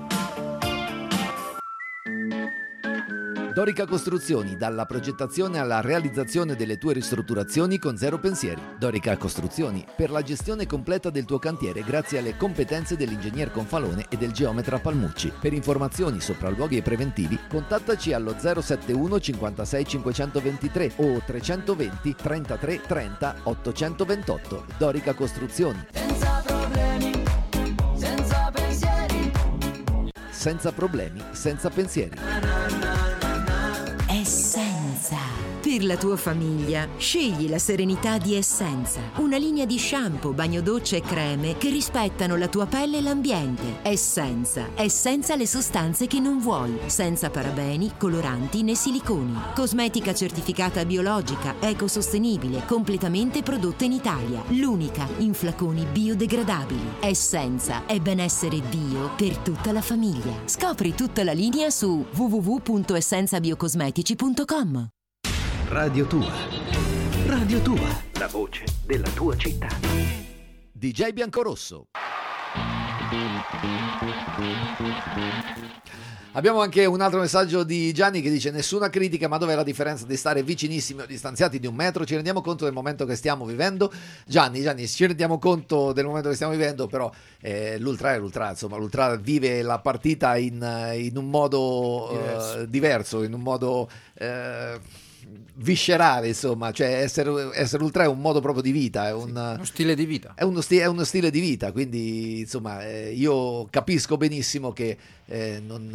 Dorica Costruzioni, dalla progettazione alla realizzazione delle tue ristrutturazioni con zero pensieri. Dorica Costruzioni, per la gestione completa del tuo cantiere grazie alle competenze dell'ingegner Confalone e del geometra Palmucci. Per informazioni, sopralluoghi e preventivi, contattaci allo zero sette uno cinquantasei cinquecentoventitré o trecentoventi trentatré trenta ottocentoventotto. Dorica Costruzioni. Senza problemi, senza pensieri. Senza problemi, senza pensieri. Essenza. Per la tua famiglia, scegli la serenità di Essenza, una linea di shampoo, bagno doccia e creme che rispettano la tua pelle e l'ambiente. Essenza, è senza le sostanze che non vuoi, senza parabeni, coloranti né siliconi. Cosmetica certificata biologica, ecosostenibile, completamente prodotta in Italia. L'unica in flaconi biodegradabili. Essenza è benessere bio per tutta la famiglia. Scopri tutta la linea su w w w punto essenza biocosmetici punto com. Radio Tua. Radio Tua. La voce della tua città. D J Biancorosso. Abbiamo anche un altro messaggio di Gianni che dice: nessuna critica, ma dov'è la differenza di stare vicinissimi o distanziati di un metro? Ci rendiamo conto del momento che stiamo vivendo? Gianni, Gianni, ci rendiamo conto del momento che stiamo vivendo, però eh, l'ultra è l'ultra, insomma, l'ultra vive la partita in, in un modo diverso, uh, diverso in un modo uh, viscerale, insomma, cioè essere, essere ultra è un modo proprio di vita, è un, sì, uno stile di vita, è uno, sti- è uno stile di vita, quindi insomma eh, io capisco benissimo che eh, non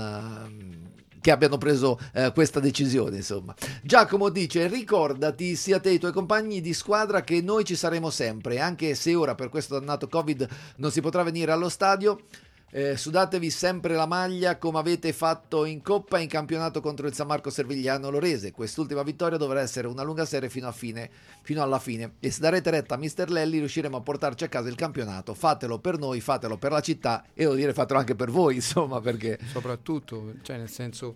eh, che abbiano preso eh, questa decisione, insomma. Giacomo dice: ricordati sia te e i tuoi compagni di squadra che noi ci saremo sempre, anche se ora per questo dannato Covid non si potrà venire allo stadio. Eh, sudatevi sempre la maglia come avete fatto in Coppa e in campionato contro il San Marco Servigliano Lorese. Quest'ultima vittoria dovrà essere una lunga serie fino, a fine, fino alla fine, e se darete retta a mister Lelli riusciremo a portarci a casa il campionato. Fatelo per noi, fatelo per la città e devo dire fatelo anche per voi, insomma, perché soprattutto, cioè nel senso,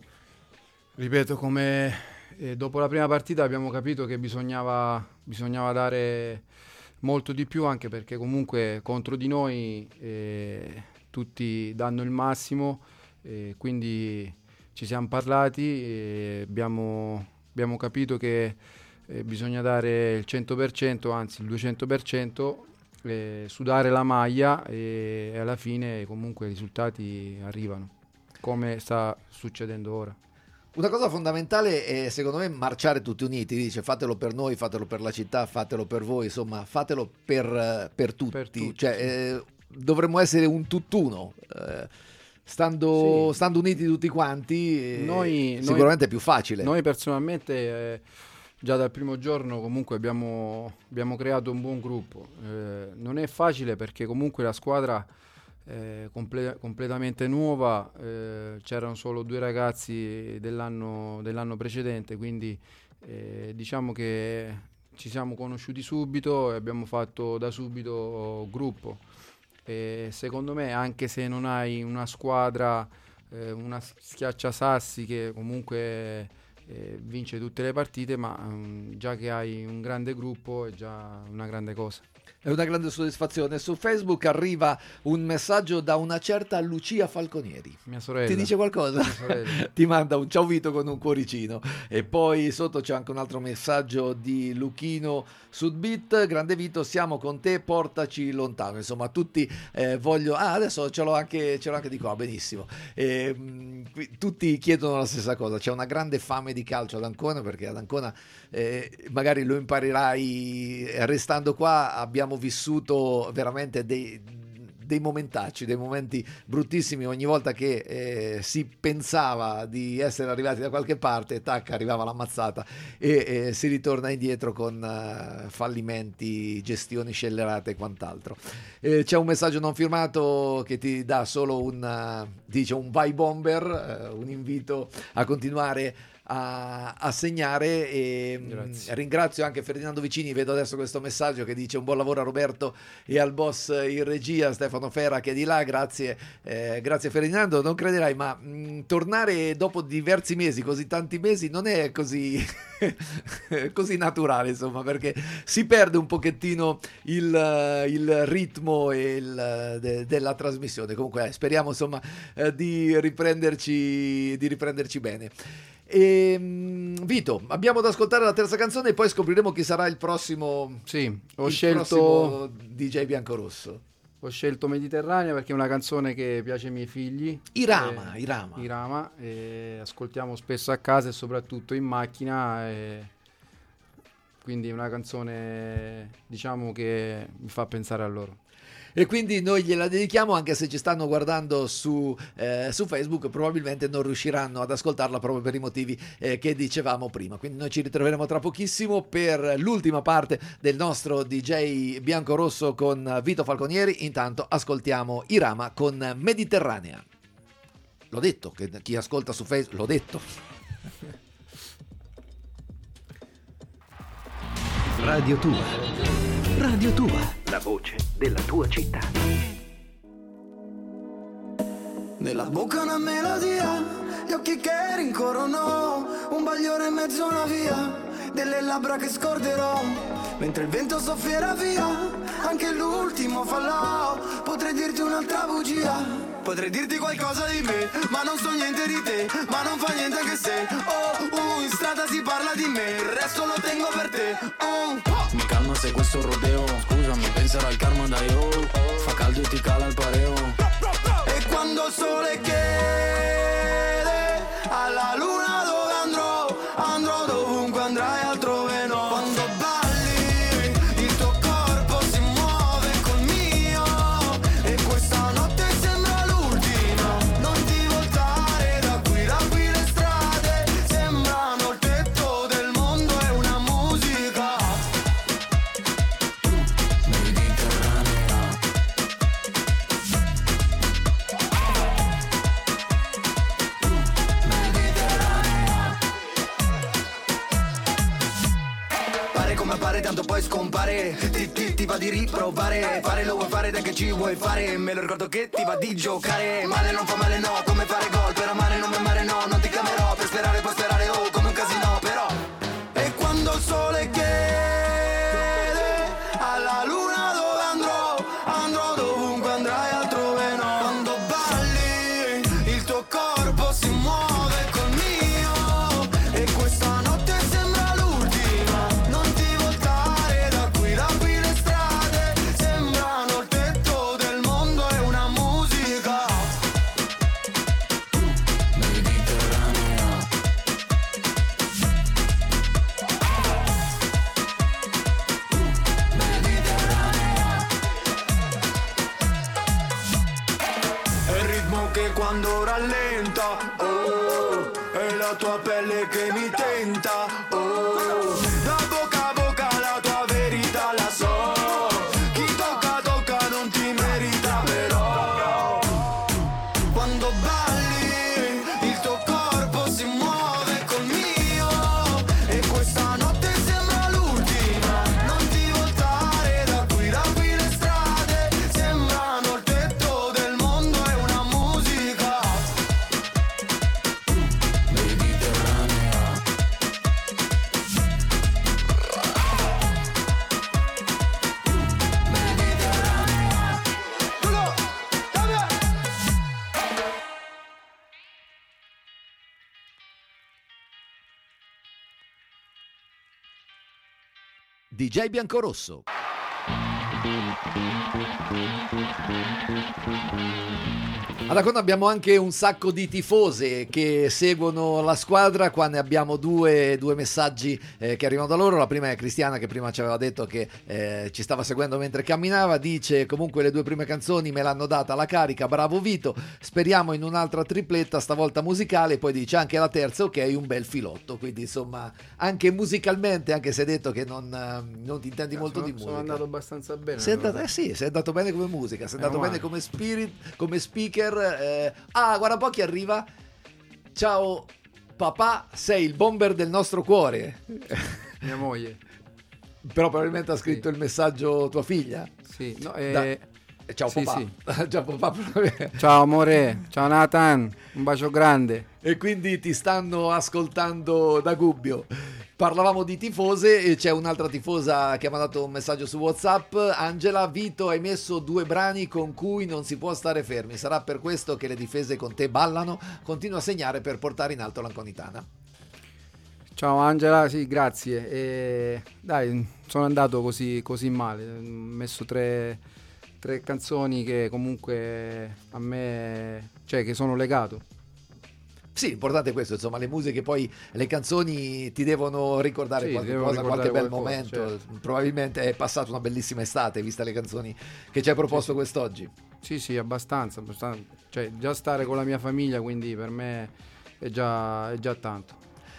ripeto, come eh, dopo la prima partita abbiamo capito che bisognava, bisognava dare molto di più, anche perché comunque contro di noi eh, tutti danno il massimo, eh, quindi ci siamo parlati e abbiamo, abbiamo capito che eh, bisogna dare il cento per cento, anzi il duecento per cento, eh, sudare la maglia e, e alla fine comunque i risultati arrivano, come sta succedendo ora. Una cosa fondamentale è, secondo me, marciare tutti uniti. Dice: fatelo per noi, fatelo per la città, fatelo per voi, insomma, fatelo per, per tutti. Per tutti cioè, sì. eh, dovremmo essere un tutt'uno, eh, stando, sì. stando uniti tutti quanti, eh, noi, sicuramente noi, è più facile. Noi personalmente eh, già dal primo giorno comunque abbiamo, abbiamo creato un buon gruppo. Eh, non è facile perché comunque la squadra è comple- completamente nuova, eh, c'erano solo due ragazzi dell'anno, dell'anno precedente, quindi eh, diciamo che ci siamo conosciuti subito e abbiamo fatto da subito gruppo. E secondo me, anche se non hai una squadra, eh, una schiacciasassi che comunque eh, vince tutte le partite, ma um, già che hai un grande gruppo è già una grande cosa. È una grande soddisfazione. Su Facebook arriva un messaggio da una certa Lucia Falconieri. Mia sorella. Ti dice qualcosa? Ti manda un ciao Vito con un cuoricino. E poi sotto c'è anche un altro messaggio di Luchino Sudbit. Grande Vito, siamo con te, portaci lontano. Insomma, tutti eh, voglio... Ah, adesso ce l'ho anche, ce l'ho anche di qua, benissimo. E, mh, qui, tutti chiedono la stessa cosa. C'è una grande fame di calcio ad Ancona, perché ad Ancona eh, magari lo imparerai restando qua. Abbiamo vissuto veramente dei, dei momentacci, dei momenti bruttissimi ogni volta che eh, si pensava di essere arrivati da qualche parte, tac, arrivava l'ammazzata e eh, si ritorna indietro con uh, fallimenti, gestioni scellerate e quant'altro. Eh, c'è un messaggio non firmato che ti dà solo un, uh, dice un vai bomber, uh, un invito a continuare A, a segnare e mh, ringrazio anche Ferdinando Vicini. Vedo adesso questo messaggio che dice: un buon lavoro a Roberto e al boss in regia Stefano Ferra che è di là. Grazie, eh, grazie Ferdinando. Non crederai, ma mh, tornare dopo diversi mesi, così tanti mesi, non è così così naturale, insomma, perché si perde un pochettino il, il ritmo e il, de, della trasmissione. Comunque eh, speriamo insomma eh, di riprenderci di riprenderci bene. E, Vito, abbiamo da ascoltare la terza canzone e poi scopriremo chi sarà il prossimo. Sì, ho il scelto D J Biancorosso. Ho scelto Mediterranea perché è una canzone che piace ai miei figli. Irama, eh, Irama. Irama, e ascoltiamo spesso a casa e soprattutto in macchina. E quindi è una canzone, diciamo, che mi fa pensare a loro. E quindi noi gliela dedichiamo, anche se ci stanno guardando su, eh, su Facebook, probabilmente non riusciranno ad ascoltarla proprio per i motivi eh, che dicevamo prima. Quindi noi ci ritroveremo tra pochissimo per l'ultima parte del nostro D J Biancorosso con Vito Falconieri. Intanto ascoltiamo Irama con Mediterranea. L'ho detto, che chi ascolta su Facebook, l'ho detto. Radio Tua. Radio Tua, la voce della tua città. Nella bocca una melodia, gli occhi che rincorrono, un bagliore in mezzo a una via, delle labbra che scorderò, mentre il vento soffierà via, anche l'ultimo fallò, potrei dirti un'altra bugia. Potrei dirti qualcosa di me, ma non so niente di te. Ma non fa niente che se oh, uh, in strada si parla di me, il resto lo tengo per te. oh. Mi calma se questo rodeo, scusami, penserò al karma da io. Fa caldo e ti cala il pareo. E quando il sole chiede alla luna dove andrò, andrò dovunque andrai altrove no. Quando balli il tuo corpo si muove col mio, e questa notte sembra l'ultima. Non ti voltare da qui, da qui le strade sembrano il tetto del mondo, è una musica mediterranea. Pare come pare, tanto poi scompare. Ti, ti, ti va di riprovare. Fare lo vuoi fare, dai che ci vuoi fare. Me lo ricordo che ti va di giocare. Male non fa male no, come fare gol. Per amare non mi amare no, non ti chiamerò. Per sperare puoi sperare oh, come un casino però. E quando il sole chiede alla luna dove andrò, andrò dovunque andrai altrove no. Quando balli il tuo corpo si muove col mio, e questa notte sembra l'ultima. Non ti voltare da qui, da qui le strade sembrano il tetto del mondo, è una musica mediterranea. È il ritmo che quando rallenta, oh, è la tua pelle che mi tenta, oh, da bocca a bocca la tua verità la so. Chi tocca tocca non ti merita però. Quando balli il tuo corpo si muove col mio, e questa notte sembra l'ultima. Non ti voltare da qui, da qui le strade sembrano il tetto del mondo, è una musica mediterranea. D J Biancorosso. Ad Ancona abbiamo anche un sacco di tifose che seguono la squadra. Qua ne abbiamo due, due messaggi eh, che arrivano da loro. La prima è Cristiana, che prima ci aveva detto che eh, ci stava seguendo mentre camminava. Dice: comunque le due prime canzoni me l'hanno data la carica, bravo Vito, speriamo in un'altra tripletta stavolta musicale. Poi dice anche la terza ok, un bel filotto. Quindi insomma anche musicalmente, anche se hai detto che non, non ti intendi molto sono, di musica, sono andato abbastanza bene. sei andato, eh sì, sei andato bene come musica, sei andato male. bene come spirit, come speaker. eh. Ah, guarda un po' chi arriva. Ciao papà, sei il bomber del nostro cuore. Mia moglie. Però probabilmente ha scritto Sì. il messaggio tua figlia. Sì, no, eh, Da- Ciao sì, papà. sì. Ciao papà. Ciao amore, ciao Nathan, un bacio grande. E quindi ti stanno ascoltando da Gubbio. Parlavamo di tifose e c'è un'altra tifosa che ha mandato un messaggio su WhatsApp. Angela: Vito, hai messo due brani con cui non si può stare fermi. Sarà per questo che le difese con te ballano? Continua a segnare per portare in alto l'Anconitana. Ciao Angela, sì, grazie. E, dai, sono andato così, così male. Ho messo tre, tre canzoni che comunque a me, cioè che sono legato. Sì, l'importante è questo, insomma, le musiche, poi le canzoni ti devono ricordare Sì, qualche devono cosa, ricordare qualche bel qualcosa, momento. certo. Probabilmente è passata una bellissima estate, vista le canzoni che ci hai proposto quest'oggi. Sì, sì, abbastanza, abbastanza. Cioè, già stare con la mia famiglia, quindi per me è già, è già tanto.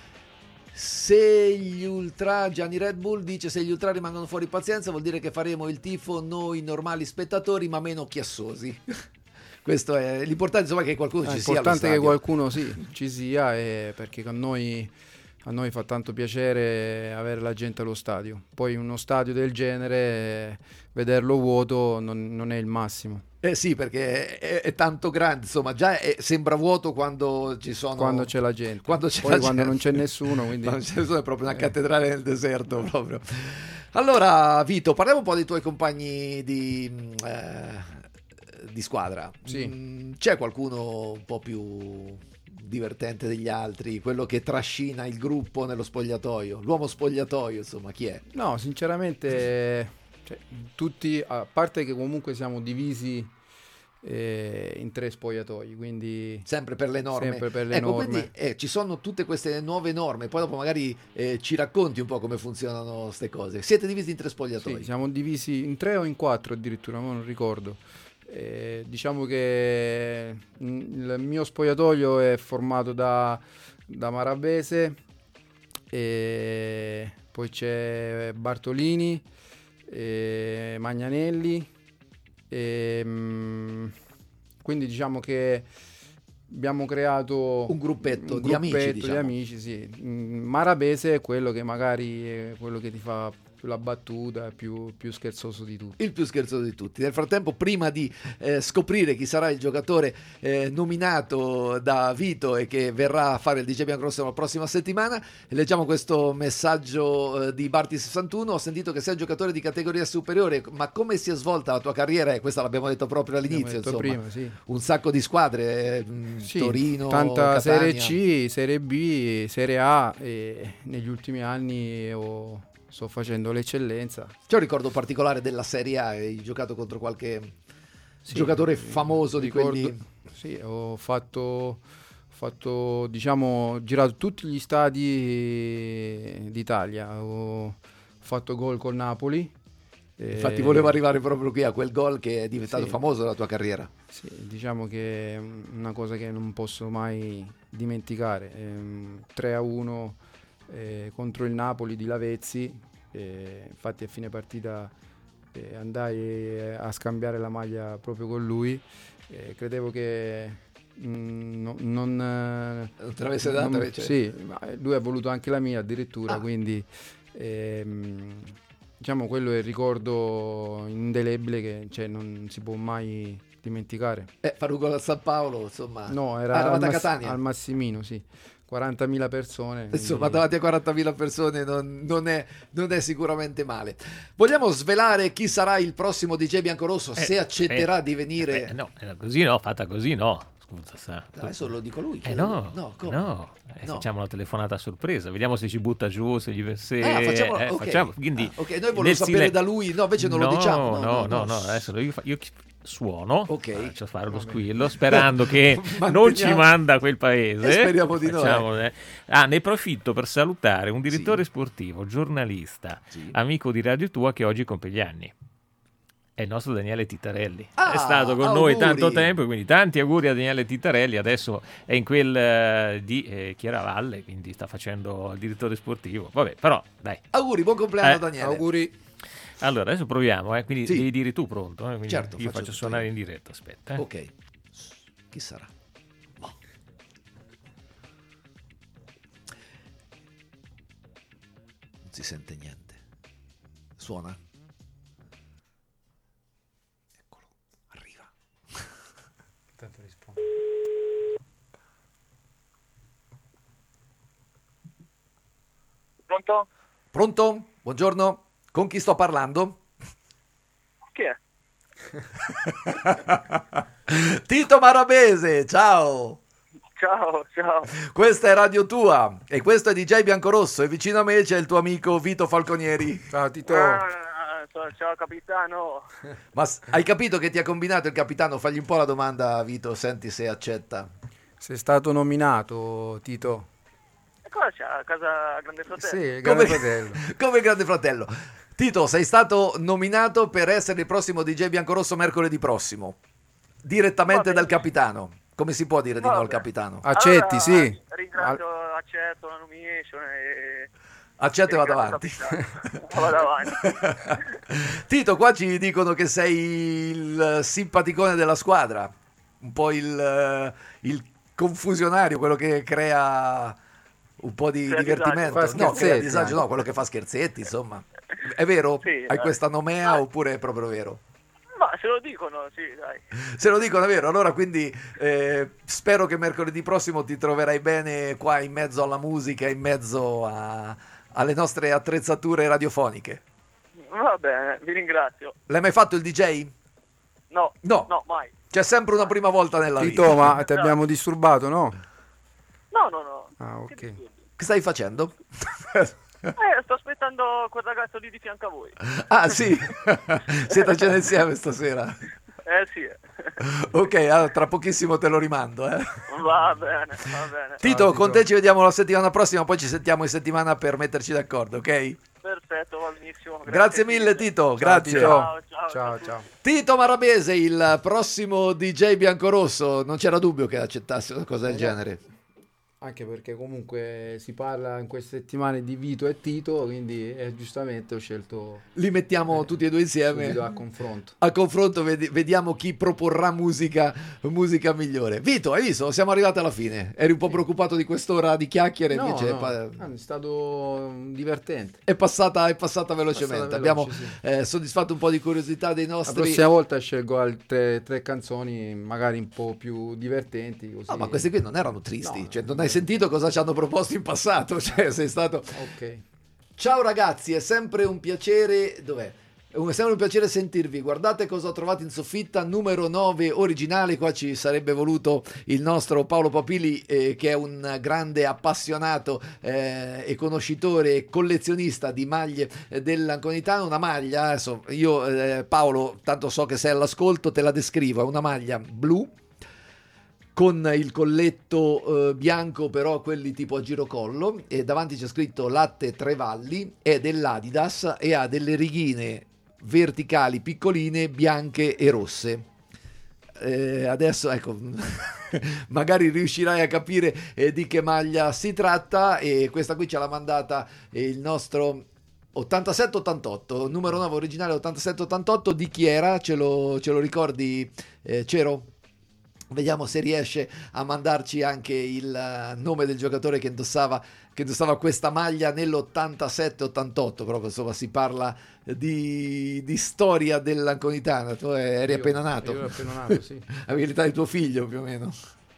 Se gli ultra, Gianni Red Bull dice: se gli ultra rimangono fuori pazienza vuol dire che faremo il tifo noi normali spettatori, ma meno chiassosi. Questo è l'importante, insomma, che qualcuno È ci sia allo importante che stadio. qualcuno sì, ci sia, e perché a noi, a noi fa tanto piacere avere la gente allo stadio. Poi uno stadio del genere, vederlo vuoto non, non è il massimo. Eh sì, perché è, è tanto grande, insomma, già è- sembra vuoto quando ci sono Quando c'è la gente. quando c'è Poi la quando gente. non c'è nessuno, quindi Quando c'è nessuno è proprio una Eh. cattedrale nel deserto proprio. Allora Vito, parliamo un po' dei tuoi compagni di, eh, di squadra. Sì. Mm, c'è qualcuno un po' più divertente degli altri, quello che trascina il gruppo nello spogliatoio, l'uomo spogliatoio, insomma, chi è? No, sinceramente, cioè, tutti, a parte che comunque siamo divisi eh, in tre spogliatoi, quindi sempre per le norme. Sempre per le ecco, norme. quindi eh, ci sono tutte queste nuove norme, poi dopo magari eh, ci racconti un po' come funzionano queste cose. Siete divisi in tre spogliatoi? Sì, siamo divisi in tre o in quattro addirittura, ma non ricordo. Eh, diciamo che il mio spogliatoio è formato da, da Marabese, e poi c'è Bartolini, e Magnanelli, e, mh, quindi diciamo che abbiamo creato un gruppetto, un di amici, gruppetto diciamo. di amici, sì. Marabese è quello che magari è quello che ti fa più la battuta, più, più scherzoso di tutti. Il più scherzoso di tutti. Nel frattempo, prima di eh, scoprire chi sarà il giocatore eh, nominato da Vito e che verrà a fare il D J Biancorosso la prossima settimana, leggiamo questo messaggio eh, di Barti sessantuno. Ho sentito che sei un giocatore di categoria superiore, ma come si è svolta la tua carriera? E questa l'abbiamo detto proprio all'inizio, detto insomma. prima, sì. Un sacco di squadre, eh, mh, Sì, Torino, tanta Catania. Serie C, Serie B, Serie A, e negli ultimi anni ho, sto facendo l'eccellenza. C'è un ricordo particolare della Serie A? Hai giocato contro qualche Sì, giocatore famoso ricordo, di quelli? Sì, ho fatto, fatto, diciamo, ho girato tutti gli stadi d'Italia, ho fatto gol con Napoli. Infatti e- volevo arrivare proprio qui a quel gol che è diventato Sì. famoso nella tua carriera. Sì, diciamo che è una cosa che non posso mai dimenticare. Ehm, tre a uno eh, contro il Napoli di Lavezzi, eh, infatti a fine partita eh, andai eh, a scambiare la maglia proprio con lui. Eh, credevo che mm, no- non, eh, Non te l'avesse data, non- invece? sì, ma lui ha voluto anche la mia addirittura, Ah. quindi ehm, diciamo quello è il ricordo indelebile che, cioè, non si può mai dimenticare. Eh, fare un gol al San Paolo, insomma. No, Ah, era al, eravate a Mass- Catania. al Massimino, sì, quarantamila persone. Insomma, quindi- davanti a quarantamila persone non, non è, non è sicuramente male. Vogliamo svelare chi sarà il prossimo D J Biancorosso, Eh, se accetterà eh, di venire? eh, no, eh, così no, fatta così no. Scusa, sa. Adesso lo dico lui. Eh no, no, no, come? eh, No. facciamo una telefonata a sorpresa, vediamo se ci butta giù, se gli se, Ah, facciamo- eh, ok. facciamo- quindi Ah, ok, noi volevo nel sapere silen- da lui, no, invece non lo No, diciamo. No, No, no, no, no. no, adesso io, fa- io chi- suono, Ok. faccio fare lo squillo, sperando che non Manteniamo- ci manda a quel paese. E speriamo di no, Facciamo, eh. Ah, ne approfitto per salutare un direttore sportivo, giornalista, Sì. amico di Radio Tua che oggi compie gli anni. È il nostro Daniele Titarelli. Ah, è stato con auguri. noi tanto tempo, quindi tanti auguri a Daniele Titarelli. Adesso è in quel eh, di eh, Chiaravalle, quindi sta facendo il direttore sportivo. Vabbè, però dai. Auguri, buon compleanno Eh, Daniele. Auguri. Allora, adesso proviamo, eh, quindi Sì. devi dire tu pronto. Eh, quindi Certo, io faccio faccio tutto suonare io. in diretta, aspetta. eh. Ok. Chi sarà? Boh. Non si sente niente. Suona? Eccolo, arriva. Tanto rispondo. Pronto? Pronto? Buongiorno. Con chi sto parlando? Chi è? Tito Marabese, ciao. Ciao, ciao. Questa è Radio Tua e questo è D J Biancorosso e vicino a me c'è il tuo amico Vito Falconieri. Ciao Tito. Ah, ciao, ciao capitano. Ma s- hai capito che ti ha combinato il capitano? Fagli un po' la domanda, Vito, senti se accetta. Sei stato nominato, Tito. E cosa c'è a casa Grande Fratello? Sì, il Grande Come- Fratello. Come il Grande Fratello. Tito, sei stato nominato per essere il prossimo D J Biancorosso mercoledì prossimo, direttamente Va bene. dal capitano. Come si può dire di no al Vabbè. capitano? Accetti, Allora, sì. Ringrazio, accetto la nomination e... Accetto e vado ringrazio avanti. capitano. Vado avanti. Tito, qua ci dicono che sei il simpaticone della squadra, un po' il, il confusionario, quello che crea un po' di Crea divertimento. disagio. Fa No, crea scherzetti disagio, anche. no, quello che fa scherzetti, insomma. È vero? Sì, Hai dai. questa nomea Dai. oppure è proprio vero? Ma se lo dicono, sì, dai. Se lo dicono è vero, allora quindi eh, spero che mercoledì prossimo ti troverai bene qua in mezzo alla musica, in mezzo a- alle nostre attrezzature radiofoniche. Va bene, vi ringrazio. L'hai mai fatto il D J? No, No. no, mai. C'è sempre una prima volta nella Tito, vita. ma ti abbiamo disturbato, no? No, no, no. Ah, ok. Che stai facendo? Eh, sto aspettando quel ragazzo lì di fianco a voi. Ah, sì. Siete a cena insieme stasera? Eh sì. Ok, allora, tra pochissimo te lo rimando, eh. Va bene, va bene. Tito, con te ci vediamo la settimana prossima, poi ci sentiamo in settimana per metterci d'accordo, ok? Perfetto, va benissimo. Grazie, Grazie mille Tito, grazie. Ciao, ciao, Ciao, ciao. Tito Marabese, il prossimo D J biancorosso, non c'era dubbio che accettasse una cosa del genere. Anche perché comunque si parla in queste settimane di Vito e Tito, quindi eh, giustamente ho scelto... Li mettiamo eh, tutti e due insieme subito a confronto. A confronto vedi- vediamo chi proporrà musica, musica migliore. Vito, hai visto? Siamo arrivati alla fine. Eri un po' preoccupato di quest'ora di chiacchiere, No, invece no, è, pa- è stato divertente. è passata, è passata velocemente. Passata Abbiamo veloce, sì. eh, soddisfatto un po' di curiosità dei La nostri... prossima volta scelgo altre tre canzoni magari un po' più divertenti. Così. No, ma questi qui non erano tristi, No. cioè, non hai sentito cosa ci hanno proposto in passato, cioè, sei stato... Ok. Ciao ragazzi, è sempre un piacere... Dov'è? È un- è sempre un piacere sentirvi. Guardate cosa ho trovato in soffitta, numero nove originale. Qua ci sarebbe voluto il nostro Paolo Papili, eh, che è un grande appassionato eh, e conoscitore e collezionista di maglie eh, dell'Anconitano. Una maglia, adesso io eh, Paolo, tanto so che sei all'ascolto, te la descrivo, è una maglia blu con il colletto eh, bianco, però quelli tipo a girocollo, e davanti c'è scritto Latte Trevalli, è dell'Adidas e ha delle righine verticali piccoline bianche e rosse. Eh, adesso ecco magari riuscirai a capire eh, di che maglia si tratta, e questa qui ce l'ha mandata eh, il nostro ottantasette ottantotto, numero nove originale ottantasette ottantotto. Di chi era? Ce lo, ce lo ricordi, eh, Cero? Vediamo se riesce a mandarci anche il eh, nome del giocatore che indossava, che indossava questa maglia nell'ottantasette ottantotto. Proprio insomma si parla di, di storia dell'Anconitana. Tu eri Io- appena nato. io ero appena nato, sì. Avevi l'età di tuo figlio più o meno.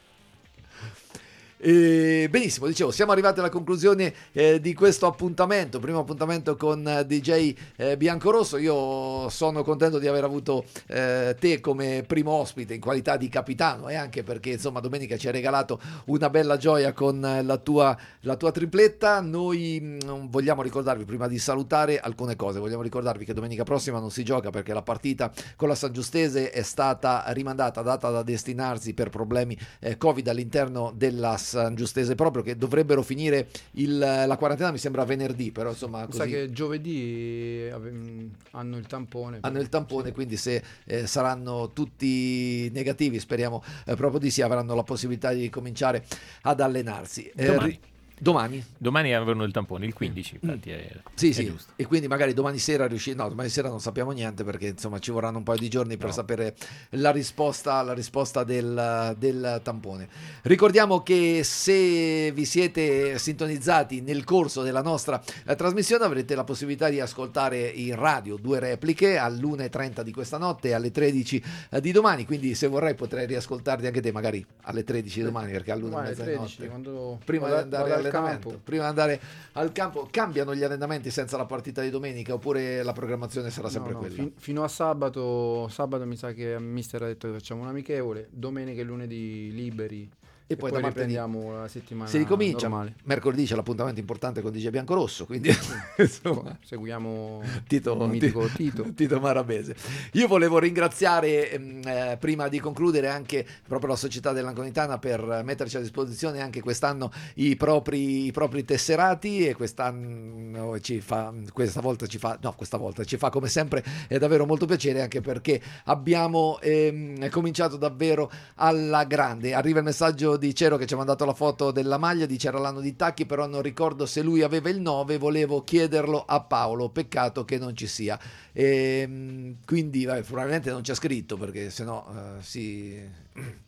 E benissimo, dicevo, siamo arrivati alla conclusione eh, di questo appuntamento, primo appuntamento con eh, D J eh, Biancorosso. Io sono contento di aver avuto eh, te come primo ospite in qualità di capitano, e anche perché insomma domenica ci hai regalato una bella gioia con eh, la tua, la tua tripletta. Noi mh, vogliamo ricordarvi, prima di salutare, alcune cose. Vogliamo ricordarvi che domenica prossima non si gioca perché la partita con la San Giustese è stata rimandata, data da destinarsi per problemi eh, Covid all'interno della San Giustese, proprio, che dovrebbero finire il, la quarantena mi sembra venerdì, però insomma Mi così sa che giovedì ave- hanno il tampone. hanno il tampone, quindi se eh, saranno tutti negativi, speriamo eh, proprio di sì, avranno la possibilità di cominciare ad allenarsi. Eh, Domani. ri- domani? Domani avranno il tampone, il quindici, infatti è, Sì, è sì, giusto. e quindi magari domani sera riuscire, no, domani sera non sappiamo niente perché insomma ci vorranno un paio di giorni per No. sapere la risposta, la risposta del, del tampone. Ricordiamo che se vi siete sintonizzati nel corso della nostra eh, trasmissione avrete la possibilità di ascoltare in radio due repliche all'una e trenta di questa notte e alle tredici eh, di domani, quindi se vorrai potrei riascoltarti anche te magari alle tredici di domani, perché all'una Domani e mezza alle di tredici, notte quando prima vado- di andare vado al all'allenamento, campo. prima di andare al campo. Cambiano gli allenamenti senza la partita di domenica oppure la programmazione sarà sempre No, no, quella? fin- fino a sabato, sabato mi sa che il mister ha detto che facciamo un amichevole, domenica e lunedì liberi E e, poi poi, da martedì riprendiamo la settimana Si ricomincia, normale. mercoledì c'è l'appuntamento importante con D J Biancorosso, quindi insomma, Seguiamo Tito, il mitico Tito. Tito Marabese. Io volevo ringraziare ehm, eh, prima di concludere anche proprio la società dell'Anconitana per metterci a disposizione anche quest'anno i propri, i propri tesserati, e quest'anno ci fa, questa volta ci fa, no questa volta ci fa come sempre è davvero molto piacere, anche perché abbiamo ehm, cominciato davvero alla grande. Arriva il messaggio di Cero che ci ha mandato la foto della maglia, dice era l'anno di Tacchi, però non ricordo se lui aveva il nove, volevo chiederlo a Paolo, peccato che non ci sia. E, quindi vabbè, probabilmente non c'è scritto perché sennò uh, si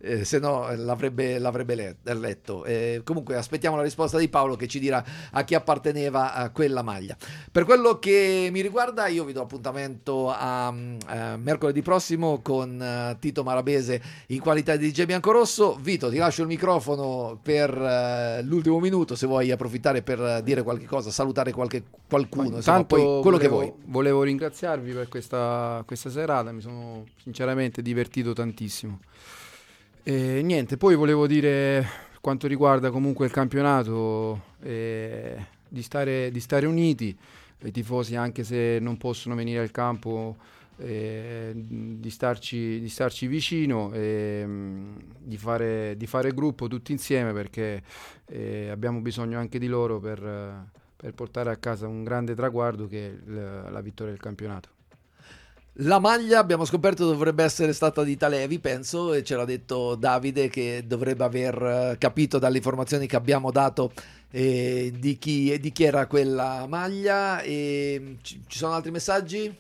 eh, se no l'avrebbe, l'avrebbe letto. Eh, comunque aspettiamo la risposta di Paolo che ci dirà a chi apparteneva a quella maglia. Per quello che mi riguarda, io vi do appuntamento a, a mercoledì prossimo con uh, Tito Marabese in qualità di D J Biancorosso. Vito, ti lascio il microfono per uh, l'ultimo minuto, se vuoi approfittare per uh, dire qualche cosa, salutare qualche, qualcuno, insomma, poi quello volevo, che vuoi. Volevo ringraziarvi per questa, questa serata, mi sono sinceramente divertito tantissimo. E niente, poi volevo dire, per quanto riguarda comunque il campionato, eh, di, stare, di stare uniti, i tifosi anche se non possono venire al campo, eh, di, starci, di starci vicino, e mh, di, fare, di fare gruppo tutti insieme, perché eh, abbiamo bisogno anche di loro per, per portare a casa un grande traguardo che è la, la vittoria del campionato. La maglia abbiamo scoperto dovrebbe essere stata di Talevi, penso, e ce l'ha detto Davide che dovrebbe aver capito dalle informazioni che abbiamo dato eh, di, chi, di chi era quella maglia. E ci, ci sono altri messaggi?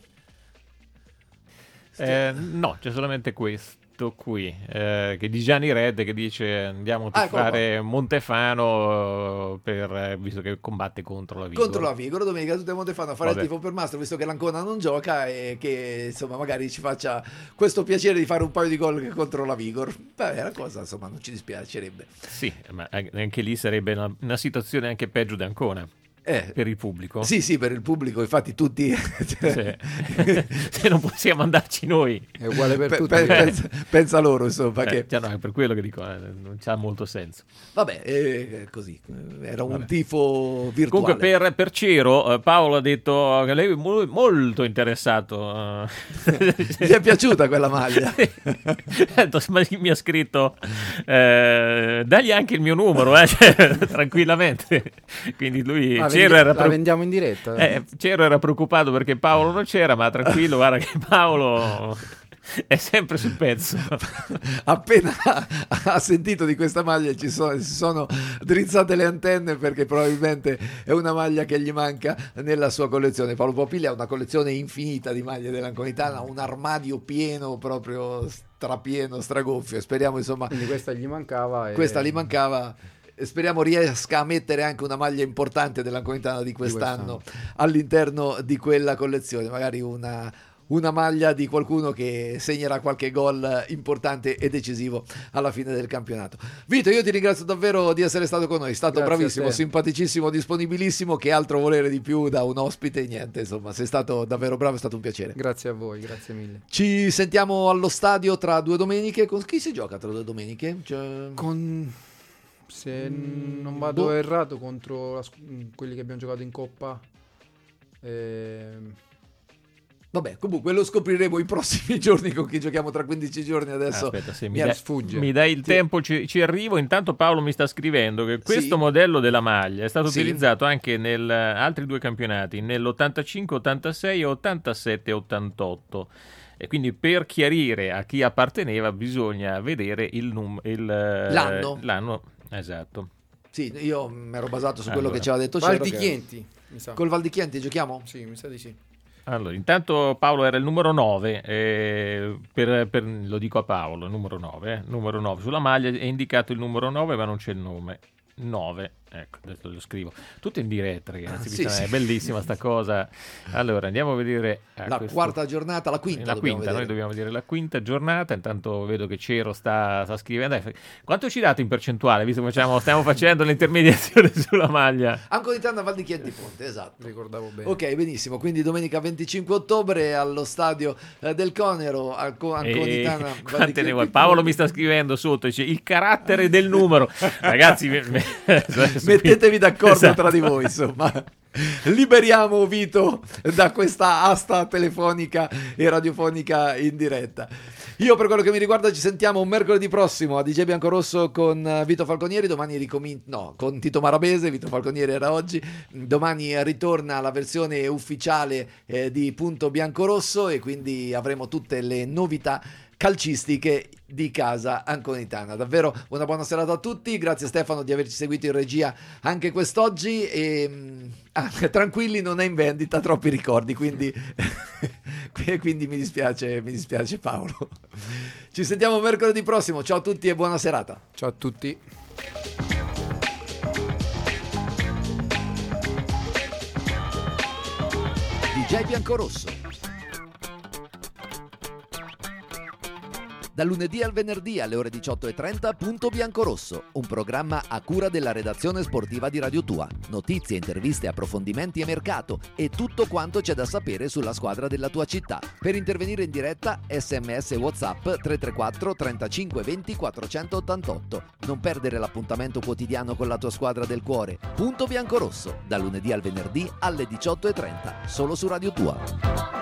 Eh, no, c'è solamente questo qui eh, che di Gianni Red che dice andiamo a tifare ah, Montefano per, visto che combatte contro la Vigoro. Contro la Vigoro, domenica tutti a Montefano a fare Vabbè. il tifo per Mastro, visto che l'Ancona non gioca, e che insomma magari ci faccia questo piacere di fare un paio di gol contro la Vigor. Beh, è una cosa, insomma, non ci dispiacerebbe. Sì, ma anche lì sarebbe una, una situazione anche peggio di Ancona. Eh, per il pubblico? Sì, sì, per il pubblico, infatti tutti se, se non possiamo andarci noi è uguale per pe- tutti. Pe- pensa, pensa loro, insomma, eh, che... cioè, no, è per quello che dico, eh, non c'ha molto senso. Vabbè, eh, così, era un Vabbè. tifo virtuale. Comunque per, per Ciro, eh, Paolo ha detto che lei è mo- molto interessato. Gli è piaciuta quella maglia? Mi ha scritto, eh, dagli anche il mio numero, eh, cioè, tranquillamente. Quindi lui... Ah, Ciro vendi- era la pre- vendiamo in diretta. Eh, Ciro era preoccupato perché Paolo non c'era, ma tranquillo, guarda che Paolo è sempre sul pezzo. Appena ha sentito di questa maglia ci sono, si sono drizzate le antenne, perché probabilmente è una maglia che gli manca nella sua collezione. Paolo Popilli ha una collezione infinita di maglie dell'Anconitana, un armadio pieno, proprio strapieno, stragonfio. Speriamo, insomma, quindi questa gli mancava e... questa gli mancava. Speriamo riesca a mettere anche una maglia importante dell'Anconitana di quest'anno, di quest'anno all'interno di quella collezione, magari una, una maglia di qualcuno che segnerà qualche gol importante e decisivo alla fine del campionato. Vito, io ti ringrazio davvero di essere stato con noi, è stato Grazie bravissimo, simpaticissimo, disponibilissimo, che altro volere di più da un ospite, niente, insomma, sei stato davvero bravo, è stato un piacere. Grazie a voi, grazie mille. Ci sentiamo allo stadio tra due domeniche. Con chi si gioca tra due domeniche? Cioè... Con... Se non vado boh. errato, contro la, quelli che abbiamo giocato in Coppa. Ehm... Vabbè, comunque lo scopriremo i prossimi giorni con chi giochiamo tra quindici giorni. Adesso Aspetta, se mi, mi dai, sfugge. Mi dai il sì. tempo, ci, ci arrivo. Intanto Paolo mi sta scrivendo che questo sì. modello della maglia è stato sì. utilizzato anche in altri due campionati, nell'ottantacinque ottantasei e ottantasette ottantotto. E quindi per chiarire a chi apparteneva bisogna vedere il num- il, l'anno. l'anno. Esatto. Sì, io mi ero basato su quello allora. che ci aveva detto Val Ciro. di che... Chienti, mi sa. Col Val di Chienti giochiamo? Sì, mi sa di sì. Allora, intanto Paolo era il numero nove, eh, per, per, lo dico a Paolo, il numero nove, eh, numero nove. Sulla maglia è indicato il numero nove, ma non c'è il nome. nove, ecco, adesso lo scrivo. Tutto in diretta, ragazzi, sì, sì. È bellissima sta cosa. Allora, andiamo a vedere eh, la questo... quarta giornata, la quinta. La quinta, vedere. noi dobbiamo vedere la quinta giornata. Intanto vedo che Cero sta, sta scrivendo. Dai, quanto ci date in percentuale, visto che facciamo, stiamo facendo l'intermediazione sulla maglia? Anconitana Val di Chienti Ponte, esatto. Ricordavo bene. Ok, benissimo. Quindi domenica venticinque ottobre allo stadio eh, del Conero, Anco- Anconitana e... Val di Chienti Ponte. Paolo mi sta scrivendo sotto, dice il carattere del numero. Ragazzi, me, me, mettetevi d'accordo esatto. tra di voi, insomma. Liberiamo Vito da questa asta telefonica e radiofonica in diretta. Io, per quello che mi riguarda, ci sentiamo mercoledì prossimo a D J Biancorosso con Vito Falconieri. Domani ricomin- no, con Tito Marabese. Vito Falconieri era oggi. Domani ritorna la versione ufficiale eh, di Punto Biancorosso, e quindi avremo tutte le novità calcistiche di casa anconitana. Davvero una buona serata a tutti, grazie Stefano di averci seguito in regia anche quest'oggi, e ah, tranquilli, non è in vendita, troppi ricordi, quindi quindi mi dispiace, mi dispiace Paolo. Ci sentiamo mercoledì prossimo. Ciao a tutti e buona serata. Ciao a tutti. D J Biancorosso. Dal lunedì al venerdì alle ore diciotto e trenta, Punto Biancorosso, un programma a cura della redazione sportiva di Radio Tua. Notizie, interviste, approfondimenti e mercato e tutto quanto c'è da sapere sulla squadra della tua città. Per intervenire in diretta, sms e WhatsApp tre tre quattro trentacinque venti quattrocentottantotto. Non perdere l'appuntamento quotidiano con la tua squadra del cuore. Punto Biancorosso, dal lunedì al venerdì alle diciotto e trenta, solo su Radio Tua.